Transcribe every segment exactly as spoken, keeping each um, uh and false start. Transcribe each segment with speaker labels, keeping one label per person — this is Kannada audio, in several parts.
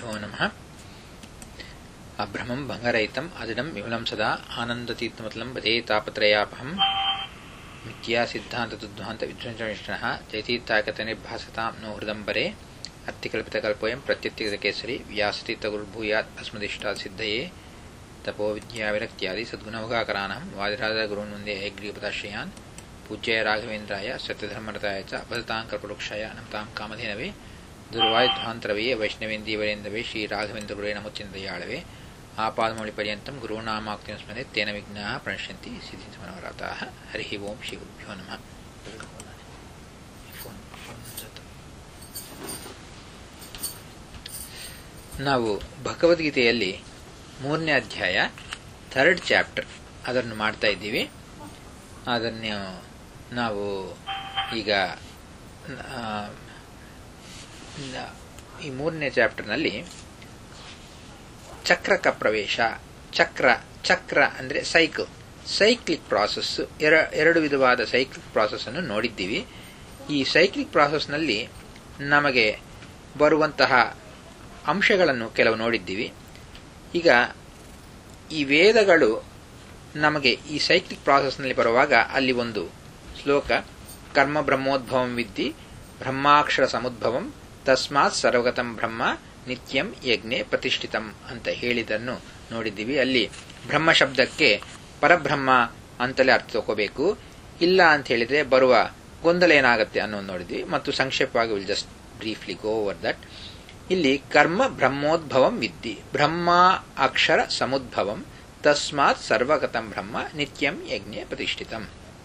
Speaker 1: ಶ್ರೀಗುರುಭ್ಯೋ ನಮಃ. ಅಭ್ರಮಂ ಭಂಗರಹಿತಂ ಅಜಡಂ ವಿಮಲಂ ಸದಾ ಆನಂದತೀರ್ಥಮತಲಂ ಭಜೇ ತಾಪತ್ರಯಾಪಹಂ ಮಿಥ್ಯಾ ಸಿದ್ಧಾಂತ ದುಧ್ವಾಂತ ವಿಧ್ವಂಸನಿಷ್ಠಃ ಜಯತೀರ್ಥಾಗತನಿರ್ಭಾಸತಾಂ ನೋ ಹೃದಂಬರೆ ಅತ್ತಿಕಲ್ಪಿತಕಲ್ಪೋಯಂ ಪ್ರತ್ಯರ್ಥಿಗತಕೇಸರಿ ವ್ಯಾಸತೀರ್ಥಗುರುರ್ಭೂಯಾತ್ ಅಸ್ಮದಿಷ್ಟಾತ್ ಸಿದ್ಧಯೇ ತಪೋ ವಿದ್ಯಾವಿರಕ್ತ್ಯಾದಿ ಸದ್ಗುಣವಗಾಕರಾನಹಂ ವಾದಿರಾಜ ಗುರುನ್ ವಂದೇ ಹಯಗ್ರೀಪದಾಶ್ರಯಾನ್ ಪೂಜ್ಯಾಯ ರಾಘವೇಂದ್ರಾಯ ಸತ್ಯಧರ್ಮರತಾಯ ಚ ಅಪದತಾಂ ಕಲ್ಪವೃಕ್ಷಾಯ ನಮತಾಂ ಕಾಮಧೇನವೇ ದುರ್ವಾಯುಧ್ವಾಂತರವೇ ವೈಷ್ಣವೇಂದೀವರೇಂದವೇ ಶ್ರೀ ರಾಘವೇಂದ್ರಗುರೇ ನಮೋಚಿಂತಯಾಳವೇ ಆಪಾದಮೌಳಿ ಪರ್ಯಂತಂ ಗುರುನಾಮಾಕ್ತಿಂ ಸ್ಮರೆ ತೇನ ವಿಘ್ನಾಃ ಪ್ರಣಶ್ಯಂತಿ ಸಿದ್ಧಿಂಚ ಮನೋರಥಾಃ. ಹರಿ ಓಂ ಶ್ರೀ ಗುರುಭ್ಯೋ ನಮಃ. ನಾವು ಭಗವದ್ಗೀತೆಯಲ್ಲಿ ಮೂರನೇ ಅಧ್ಯಾಯ ಥರ್ಡ್ ಚಾಪ್ಟರ್ ಅದನ್ನು ಮಾಡ್ತಾ ಇದ್ದೀವಿ. ಅದನ್ನು ನಾವು ಈಗ ಈ ಮೂರನೇ ಚಾಪ್ಟರ್ನಲ್ಲಿ ಚಕ್ರಕ ಪ್ರವೇಶ, ಚಕ್ರ ಚಕ್ರ ಅಂದರೆ ಸೈಕಲ್, ಸೈಕ್ಲಿಕ್ ಪ್ರಾಸೆಸ್, ಎರಡು ವಿಧವಾದ ಸೈಕ್ಲಿಕ್ ಪ್ರಾಸೆಸ್ ಅನ್ನು ನೋಡಿದ್ದೀವಿ. ಈ ಸೈಕ್ಲಿಕ್ ಪ್ರಾಸೆಸ್ನಲ್ಲಿ ನಮಗೆ ಬರುವಂತಹ ಅಂಶಗಳನ್ನು ಕೆಲವು ನೋಡಿದ್ದೀವಿ. ಈಗ ಈ ವೇದಗಳು ನಮಗೆ ಈ ಸೈಕ್ಲಿಕ್ ಪ್ರಾಸೆಸ್ನಲ್ಲಿ ಬರುವಾಗ ಅಲ್ಲಿ ಒಂದು ಶ್ಲೋಕ, ಕರ್ಮ ಬ್ರಹ್ಮೋದ್ಭವಂ ವಿದ್ಧಿ ಬ್ರಹ್ಮಾಕ್ಷರ ಸಮುದ್ಭವಂ ತಸ್ಮಾತ್ ಸರ್ವಗತಂ ಬ್ರಹ್ಮ ನಿತ್ಯಂ ಯಜ್ಞೆ ಪ್ರತಿಷ್ಠಿತಂ ಅಂತ ಹೇಳಿದನ್ನು ನೋಡಿದ್ದೀವಿ. ಅಲ್ಲಿ ಬ್ರಹ್ಮ ಶಬ್ದಕ್ಕೆ ಪರಬ್ರಹ್ಮ ಅಂತಲೇ ಅರ್ಥ ತಗೋಬೇಕು, ಇಲ್ಲ ಅಂತ ಹೇಳಿದ್ರೆ ಬರುವ ಗೊಂದಲ ಏನಾಗುತ್ತೆ ಅನ್ನೋದು ನೋಡಿದ್ವಿ. ಮತ್ತು ಸಂಕ್ಷೇಪವಾಗಿ will just briefly go over that. ಇಲ್ಲಿ ಕರ್ಮ ಬ್ರಹ್ಮೋದ್ಭವಂ ವಿದ್ಧಿ ಬ್ರಹ್ಮ ಅಕ್ಷರ ಸಮುದ್ಭವಂ ತಸ್ಮಾತ್ ಸರ್ವಗತಂ ಬ್ರಹ್ಮ ನಿತ್ಯಂ ಯಜ್ಞೆ ಪ್ರತಿಷ್ಠಿತಂ.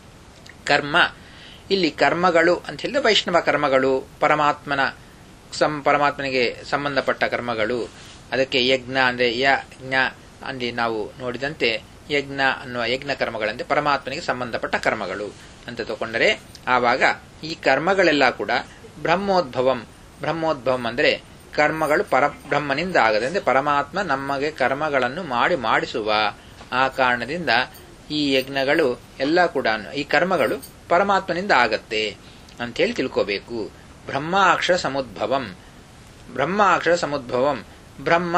Speaker 1: ಕರ್ಮ, ಇಲ್ಲಿ ಕರ್ಮಗಳು ಅಂತ ಹೇಳಿದ್ರೆ ವೈಷ್ಣವ ಕರ್ಮಗಳು, ಪರಮಾತ್ಮನ ಸಂ ಪರಮಾತ್ಮನಿಗೆ ಸಂಬಂಧಪಟ್ಟ ಕರ್ಮಗಳು. ಅದಕ್ಕೆ ಯಜ್ಞ ಅಂದರೆ ಯಜ್ಞ ಅಲ್ಲಿ ನಾವು ನೋಡಿದಂತೆ ಯಜ್ಞ ಅನ್ನುವ ಯಜ್ಞ ಕರ್ಮಗಳಂತೆ ಪರಮಾತ್ಮನಿಗೆ ಸಂಬಂಧಪಟ್ಟ ಕರ್ಮಗಳು ಅಂತ ತಗೊಂಡರೆ ಆವಾಗ ಈ ಕರ್ಮಗಳೆಲ್ಲ ಕೂಡ ಬ್ರಹ್ಮೋದ್ಭವಂ. ಬ್ರಹ್ಮೋದ್ಭವಂ ಅಂದರೆ ಕರ್ಮಗಳು ಪರಬ್ರಹ್ಮನಿಂದ ಆಗದೆ, ಅಂದರೆ ಪರಮಾತ್ಮ ನಮಗೆ ಕರ್ಮಗಳನ್ನು ಮಾಡಿ ಮಾಡಿಸುವ ಆ ಕಾರಣದಿಂದ ಈ ಯಜ್ಞಗಳು ಎಲ್ಲ ಕೂಡ ಈ ಕರ್ಮಗಳು ಪರಮಾತ್ಮನಿಂದ ಆಗತ್ತೆ ಅಂತೇಳಿ ತಿಳ್ಕೋಬೇಕು. ಬ್ರಹ್ಮ ಅಕ್ಷರ ಸಮುದ್ಭವಂ, ಬ್ರಹ್ಮ ಅಕ್ಷರ ಸಮುದ್ಭವಂ, ಬ್ರಹ್ಮ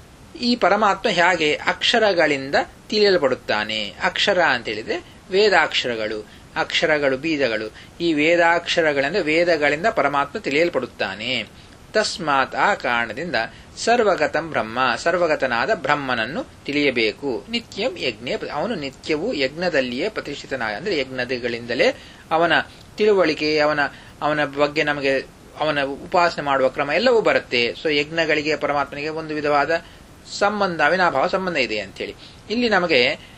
Speaker 1: ಈ ಪರಮಾತ್ಮ ಹೇಗೆ ಅಕ್ಷರಗಳಿಂದ ತಿಳಿಯಲ್ಪಡುತ್ತಾನೆ. ಅಕ್ಷರ ಅಂತ ಹೇಳಿದ್ರೆ ವೇದಾಕ್ಷರಗಳು, ಅಕ್ಷರಗಳು ಬೀಜಗಳು. ಈ ವೇದಾಕ್ಷರಗಳಿಂದ ವೇದಗಳಿಂದ ಪರಮಾತ್ಮ ತಿಳಿಯಲ್ಪಡುತ್ತಾನೆ. ತಸ್ಮಾತ್ ಆ ಕಾರಣದಿಂದ ಸರ್ವಗತಂ ಬ್ರಹ್ಮ, ಸರ್ವಗತನಾದ ಬ್ರಹ್ಮನನ್ನು ತಿಳಿಯಬೇಕು. ನಿತ್ಯಂ ಯಜ್ಞೆ, ಅವನು ನಿತ್ಯವೂ ಯಜ್ಞದಲ್ಲಿಯೇ ಪ್ರತಿಷ್ಠಿತನಾಗ, ಅಂದರೆ ಯಜ್ಞಗಳಿಂದಲೇ ಅವನ ತಿಳುವಳಿಕೆ, ಅವನ ಅವನ ಬಗ್ಗೆ ನಮಗೆ ಅವನ ಉಪಾಸನೆ ಮಾಡುವ ಕ್ರಮ ಎಲ್ಲವೂ ಬರುತ್ತೆ. ಸೊ ಯಜ್ಞಗಳಿಗೆ ಪರಮಾತ್ಮನಿಗೆ ಒಂದು ವಿಧವಾದ ಸಂಬಂಧ, ಅವಿನಾಭಾವ ಸಂಬಂಧ ಇದೆ ಅಂತೇಳಿ ಇಲ್ಲಿ ನಮಗೆ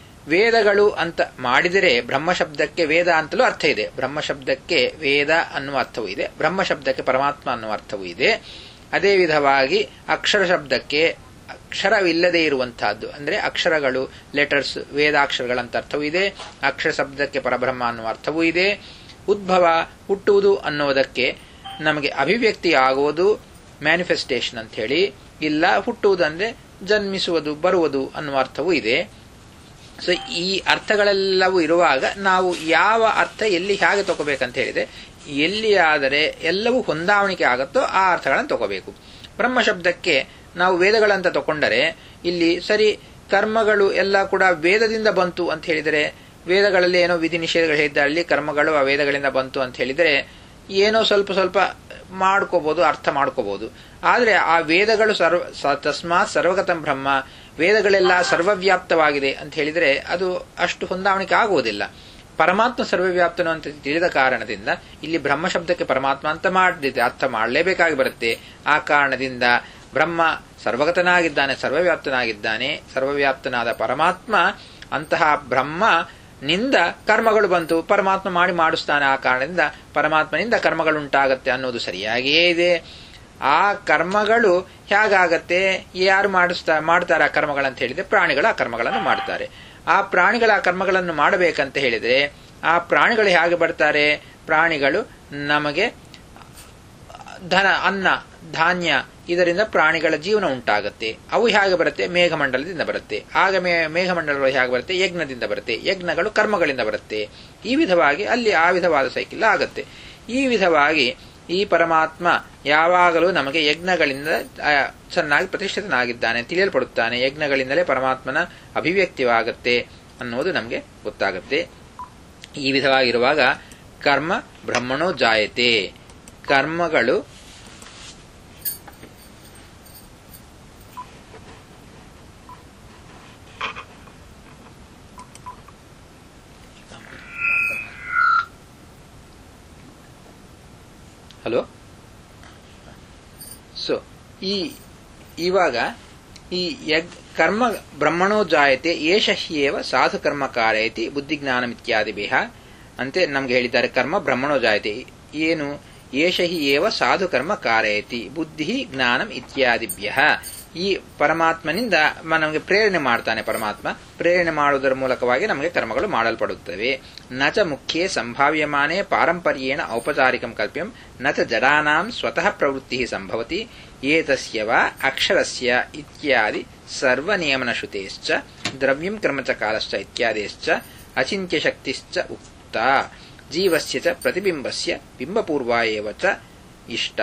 Speaker 1: ವೇದಗಳು ಅಂತ ಮಾಡಿದರೆ ಬ್ರಹ್ಮ ಶಬ್ದಕ್ಕೆ ವೇದ ಅಂತಲೂ ಅರ್ಥ ಇದೆ. ಬ್ರಹ್ಮ ಶಬ್ದಕ್ಕೆ ವೇದ ಅನ್ನುವ ಅರ್ಥವೂ ಇದೆ, ಬ್ರಹ್ಮ ಶಬ್ದಕ್ಕೆ ಪರಮಾತ್ಮ ಅನ್ನುವ ಅರ್ಥವೂ ಇದೆ. ಅದೇ ವಿಧವಾಗಿ ಅಕ್ಷರ ಶಬ್ದಕ್ಕೆ ಅಕ್ಷರವಿಲ್ಲದೆ ಇರುವಂತಹದ್ದು, ಅಂದರೆ ಅಕ್ಷರಗಳು ಲೆಟರ್ಸ್ ವೇದಾಕ್ಷರಗಳಂತ ಅರ್ಥವೂ ಇದೆ. ಅಕ್ಷರ ಶಬ್ದಕ್ಕೆ ಪರಬ್ರಹ್ಮ ಅನ್ನುವ ಅರ್ಥವೂ ಇದೆ. ಉದ್ಭವ ಹುಟ್ಟುವುದು ಅನ್ನೋದಕ್ಕೆ ನಮಗೆ ಅಭಿವ್ಯಕ್ತಿ ಆಗುವುದು ಮ್ಯಾನಿಫೆಸ್ಟೇಷನ್ ಅಂತ ಹೇಳಿ, ಇಲ್ಲ ಹುಟ್ಟುವುದು ಅಂದರೆ ಜನ್ಮಿಸುವುದು ಬರುವುದು ಅನ್ನುವ ಅರ್ಥವೂ ಇದೆ. ಸೊ ಈ ಅರ್ಥಗಳೆಲ್ಲವೂ ಇರುವಾಗ ನಾವು ಯಾವ ಅರ್ಥ ಎಲ್ಲಿ ಹೇಗೆ ತಗೋಬೇಕಂತ ಹೇಳಿದ್ರೆ, ಎಲ್ಲಿ ಆದರೆ ಎಲ್ಲವೂ ಹೊಂದಾವಣಿಕೆ ಆಗುತ್ತೋ ಆ ಅರ್ಥಗಳನ್ನು ತಗೋಬೇಕು. ಬ್ರಹ್ಮ ಶಬ್ದಕ್ಕೆ ನಾವು ವೇದಗಳಂತ ತಗೊಂಡರೆ ಇಲ್ಲಿ ಸರಿ ಕರ್ಮಗಳು ಎಲ್ಲ ಕೂಡ ವೇದದಿಂದ ಬಂತು ಅಂತ ಹೇಳಿದರೆ, ವೇದಗಳಲ್ಲಿ ಏನೋ ವಿಧಿ ನಿಷೇಧಗಳು ಹೇಳಿದ್ದಲ್ಲಿ ಕರ್ಮಗಳು ಆ ವೇದಗಳಿಂದ ಬಂತು ಅಂತ ಹೇಳಿದರೆ ಏನೋ ಸ್ವಲ್ಪ ಸ್ವಲ್ಪ ಮಾಡ್ಕೋಬಹುದು, ಅರ್ಥ ಮಾಡ್ಕೋಬಹುದು. ಆದರೆ ಆ ವೇದಗಳು ಸರ್ವ ತಸ್ಮಾತ್ ಸರ್ವಗತಂ ಬ್ರಹ್ಮ, ವೇದಗಳೆಲ್ಲ ಸರ್ವವ್ಯಾಪ್ತವಾಗಿದೆ ಅಂತ ಹೇಳಿದರೆ ಅದು ಅಷ್ಟು ಹೊಂದಾವಣಿಕೆ ಆಗುವುದಿಲ್ಲ. ಪರಮಾತ್ಮ ಸರ್ವವ್ಯಾಪ್ತನು ಅಂತ ತಿಳಿದ ಕಾರಣದಿಂದ ಇಲ್ಲಿ ಬ್ರಹ್ಮ ಶಬ್ದಕ್ಕೆ ಪರಮಾತ್ಮ ಅಂತ ಮಾಡಿದೆ ಅರ್ಥ ಮಾಡಲೇಬೇಕಾಗಿ ಬರುತ್ತೆ. ಆ ಕಾರಣದಿಂದ ಬ್ರಹ್ಮ ಸರ್ವಗತನಾಗಿದ್ದಾನೆ, ಸರ್ವವ್ಯಾಪ್ತನಾಗಿದ್ದಾನೆ. ಸರ್ವವ್ಯಾಪ್ತನಾದ ಪರಮಾತ್ಮ, ಅಂತಹ ಬ್ರಹ್ಮ ನಿಂದ ಕರ್ಮಗಳು ಬಂತು, ಪರಮಾತ್ಮ ಮಾಡಿ ಮಾಡಿಸ್ತಾನೆ. ಆ ಕಾರಣದಿಂದ ಪರಮಾತ್ಮನಿಂದ ಕರ್ಮಗಳುಂಟಾಗತ್ತೆ ಅನ್ನೋದು ಸರಿಯಾಗಿಯೇ ಇದೆ. ಆ ಕರ್ಮಗಳು ಹೇಗಾಗತ್ತೆ, ಯಾರು ಮಾಡಿಸ್ತಾ ಮಾಡ್ತಾರೆ ಆ ಕರ್ಮಗಳಂತ ಹೇಳಿದ್ರೆ ಪ್ರಾಣಿಗಳು ಆ ಕರ್ಮಗಳನ್ನು ಮಾಡ್ತಾರೆ. ಆ ಪ್ರಾಣಿಗಳ ಆ ಕರ್ಮಗಳನ್ನು ಮಾಡಬೇಕಂತ ಹೇಳಿದ್ರೆ ಆ ಪ್ರಾಣಿಗಳು ಹೇಗೆ ಬರ್ತಾರೆ, ಪ್ರಾಣಿಗಳು ನಮಗೆ ಧನ, ಅನ್ನ, ಧಾನ್ಯ ಇದರಿಂದ ಪ್ರಾಣಿಗಳ ಜೀವನ ಉಂಟಾಗುತ್ತೆ. ಅವು ಹೇಗೆ ಬರುತ್ತೆ, ಮೇಘಮಂಡಲದಿಂದ ಬರುತ್ತೆ. ಆಗ ಮೇ ಮೇಘಮಂಡಲಗಳು ಹೇಗೆ ಬರುತ್ತೆ, ಯಜ್ಞದಿಂದ ಬರುತ್ತೆ. ಯಜ್ಞಗಳು ಕರ್ಮಗಳಿಂದ ಬರುತ್ತೆ. ಈ ವಿಧವಾಗಿ ಅಲ್ಲಿ ಆ ವಿಧವಾದ ಸೈಕಲ್ ಆಗುತ್ತೆ. ಈ ವಿಧವಾಗಿ ಈ ಪರಮಾತ್ಮ ಯಾವಾಗಲೂ ನಮಗೆ ಯಜ್ಞಗಳಿಂದ ಚೆನ್ನಾಗಿ ಪ್ರತಿಷ್ಠಿತನಾಗಿದ್ದಾನೆ, ತಿಳಿಯಲ್ಪಡುತ್ತಾನೆ. ಯಜ್ಞಗಳಿಂದಲೇ ಪರಮಾತ್ಮನ ಅಭಿವ್ಯಕ್ತಿವಾಗುತ್ತೆ ಅನ್ನೋದು ನಮಗೆ ಗೊತ್ತಾಗುತ್ತೆ. ಈ ವಿಧವಾಗಿರುವಾಗ ಕರ್ಮ ಬ್ರಹ್ಮಣೋ ಜಾಯತೆ, ಕರ್ಮಗಳು ಹಲೋ ಸೊ ಈ ಇವಾಗ ಈ ಯಗ್ ಕರ್ಮ ಬ್ರಹ್ಮಣೋ ಜಾಯತೆ ಏಷ ಹ್ಯೇವ ಸಾಧು ಕರ್ಮ ಕಾರಯತಿ ಬುದ್ಧಿಜ್ಞಾನಮಿತ್ಯಾದಿಭಿಃ ಅಂತೆ ನಮ್ಗೆ ಹೇಳಿದ್ದಾರೆ. ಕರ್ಮ ಬ್ರಹ್ಮಣೋ ಜಾಯತೆ ಏನು? ಏಷ ಹಿ ಏವ ಸಾಧು ಕರ್ಮ ಕಾರಯತಿ ಬುದ್ಧಿ ಜ್ಞಾನಂ ಇತ್ಯಾದಿಭ್ಯಃ. ಈ ಪರಮಾತ್ಮನಿಂದ ನಮಗೆ ಪ್ರೇರಣೆ ಮಾಡ್ತಾನೆ. ಪರಮಾತ್ಮ ಪ್ರೇರಣೆ ಮಾಡುವುದರ ಮೂಲಕವಾಗಿ ನಮಗೆ ಕರ್ಮಗಳು ಮಾಡಲ್ಪಡುತ್ತವೆ. ನಚ ಮುಖ್ಯೇ ಸಂಭಾವ್ಯಮಾನೇ ಪಾರಂಪರ್ಯೇಣ ಔಪಚಾರಿಕಂ ಕಲ್ಪ್ಯಂ ನಚ ಜಡಾನಾಂ ಸ್ವತಃ ಪ್ರವೃತ್ತಿ ಸಂಭವತಿ ಏತಸ್ಯ ವಾ ಅಕ್ಷರಸ್ಯ ಇತ್ಯಾದಿ ಸರ್ವನಿಯಮನಶ್ರುತೇಶ್ಚ ದ್ರವ್ಯಂ ಕರ್ಮ ಚ ಕಾಲಶ್ಚ ಇತ್ಯಾದಿಶ್ಚ ಅಚಿಂತ್ಯ ಶಕ್ತಿಶ್ಚ ಉಕ್ತ ಜೀವಸ್ಯ ಚ ಪ್ರತಿಬಿಂಬಸ್ಯ ಬಿಂಬಪೂರ್ವ ಏವ ಚ ಇಷ್ಟ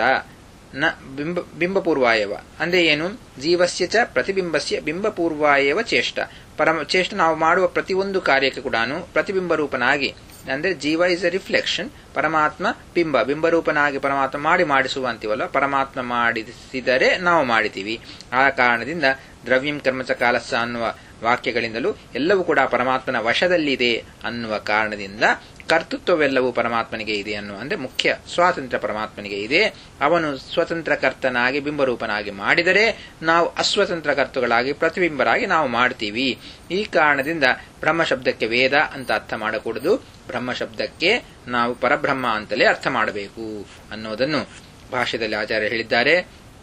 Speaker 1: ನ ಬಿಂಬ ಬಿಂಬಪೂರ್ವಾಯವ ಅಂದ್ರೆ ಏನು? ಜೀವಸ್ಯ ಚ ಪ್ರತಿಬಿಂಬಸ್ಯ ಬಿಂಬಪೂರ್ವಾಯವ ಚೇಷ್ಟ. ಪರಮ ಚೇಷ್ಟ ನಾವು ಮಾಡುವ ಪ್ರತಿಯೊಂದು ಕಾರ್ಯಕ್ಕೆ ಕೂಡ ಪ್ರತಿಬಿಂಬ ರೂಪನಾಗಿ ಅಂದ್ರೆ ಜೀವ ಇಸ್ ಎ ರಿಫ್ಲೆಕ್ಷನ್, ಪರಮಾತ್ಮ ಬಿಂಬ ಬಿಂಬರೂಪನಾಗಿ ಪರಮಾತ್ಮ ಮಾಡಿ ಮಾಡಿಸುವ ಅಂತೀವಲ್ಲ, ಪರಮಾತ್ಮ ಮಾಡಿಸಿದರೆ ನಾವು ಮಾಡಿತೀವಿ. ಆ ಕಾರಣದಿಂದ ದ್ರವ್ಯಂ ಕರ್ಮಚ ಕಾಲಸ್ಸ ಅನ್ನುವ ವಾಕ್ಯಗಳಿಂದಲೂ ಎಲ್ಲವೂ ಕೂಡ ಪರಮಾತ್ಮನ ವಶದಲ್ಲಿದೆ ಅನ್ನುವ ಕಾರಣದಿಂದ ಕರ್ತೃತ್ವವೆಲ್ಲವೂ ಪರಮಾತ್ಮನಿಗೆ ಇದೆ ಅನ್ನುವ ಅಂದ್ರೆ ಮುಖ್ಯ ಸ್ವಾತಂತ್ರ್ಯ ಪರಮಾತ್ಮನಿಗೆ ಇದೆ. ಅವನು ಸ್ವತಂತ್ರ ಕರ್ತನಾಗಿ ಬಿಂಬರೂಪನಾಗಿ ಮಾಡಿದರೆ ನಾವು ಅಸ್ವತಂತ್ರ ಕರ್ತುಗಳಾಗಿ ಪ್ರತಿಬಿಂಬರಾಗಿ ನಾವು ಮಾಡ್ತೀವಿ. ಈ ಕಾರಣದಿಂದ ಬ್ರಹ್ಮ ಶಬ್ದಕ್ಕೆ ವೇದ ಅಂತ ಅರ್ಥ ಮಾಡಕೂಡದು, ಬ್ರಹ್ಮ ಶಬ್ದಕ್ಕೆ ನಾವು ಪರಬ್ರಹ್ಮ ಅಂತಲೇ ಅರ್ಥ ಮಾಡಬೇಕು ಅನ್ನೋದನ್ನು ಭಾಷ್ಯದಲ್ಲಿ ಆಚಾರ್ಯ ಹೇಳಿದ್ದಾರೆ.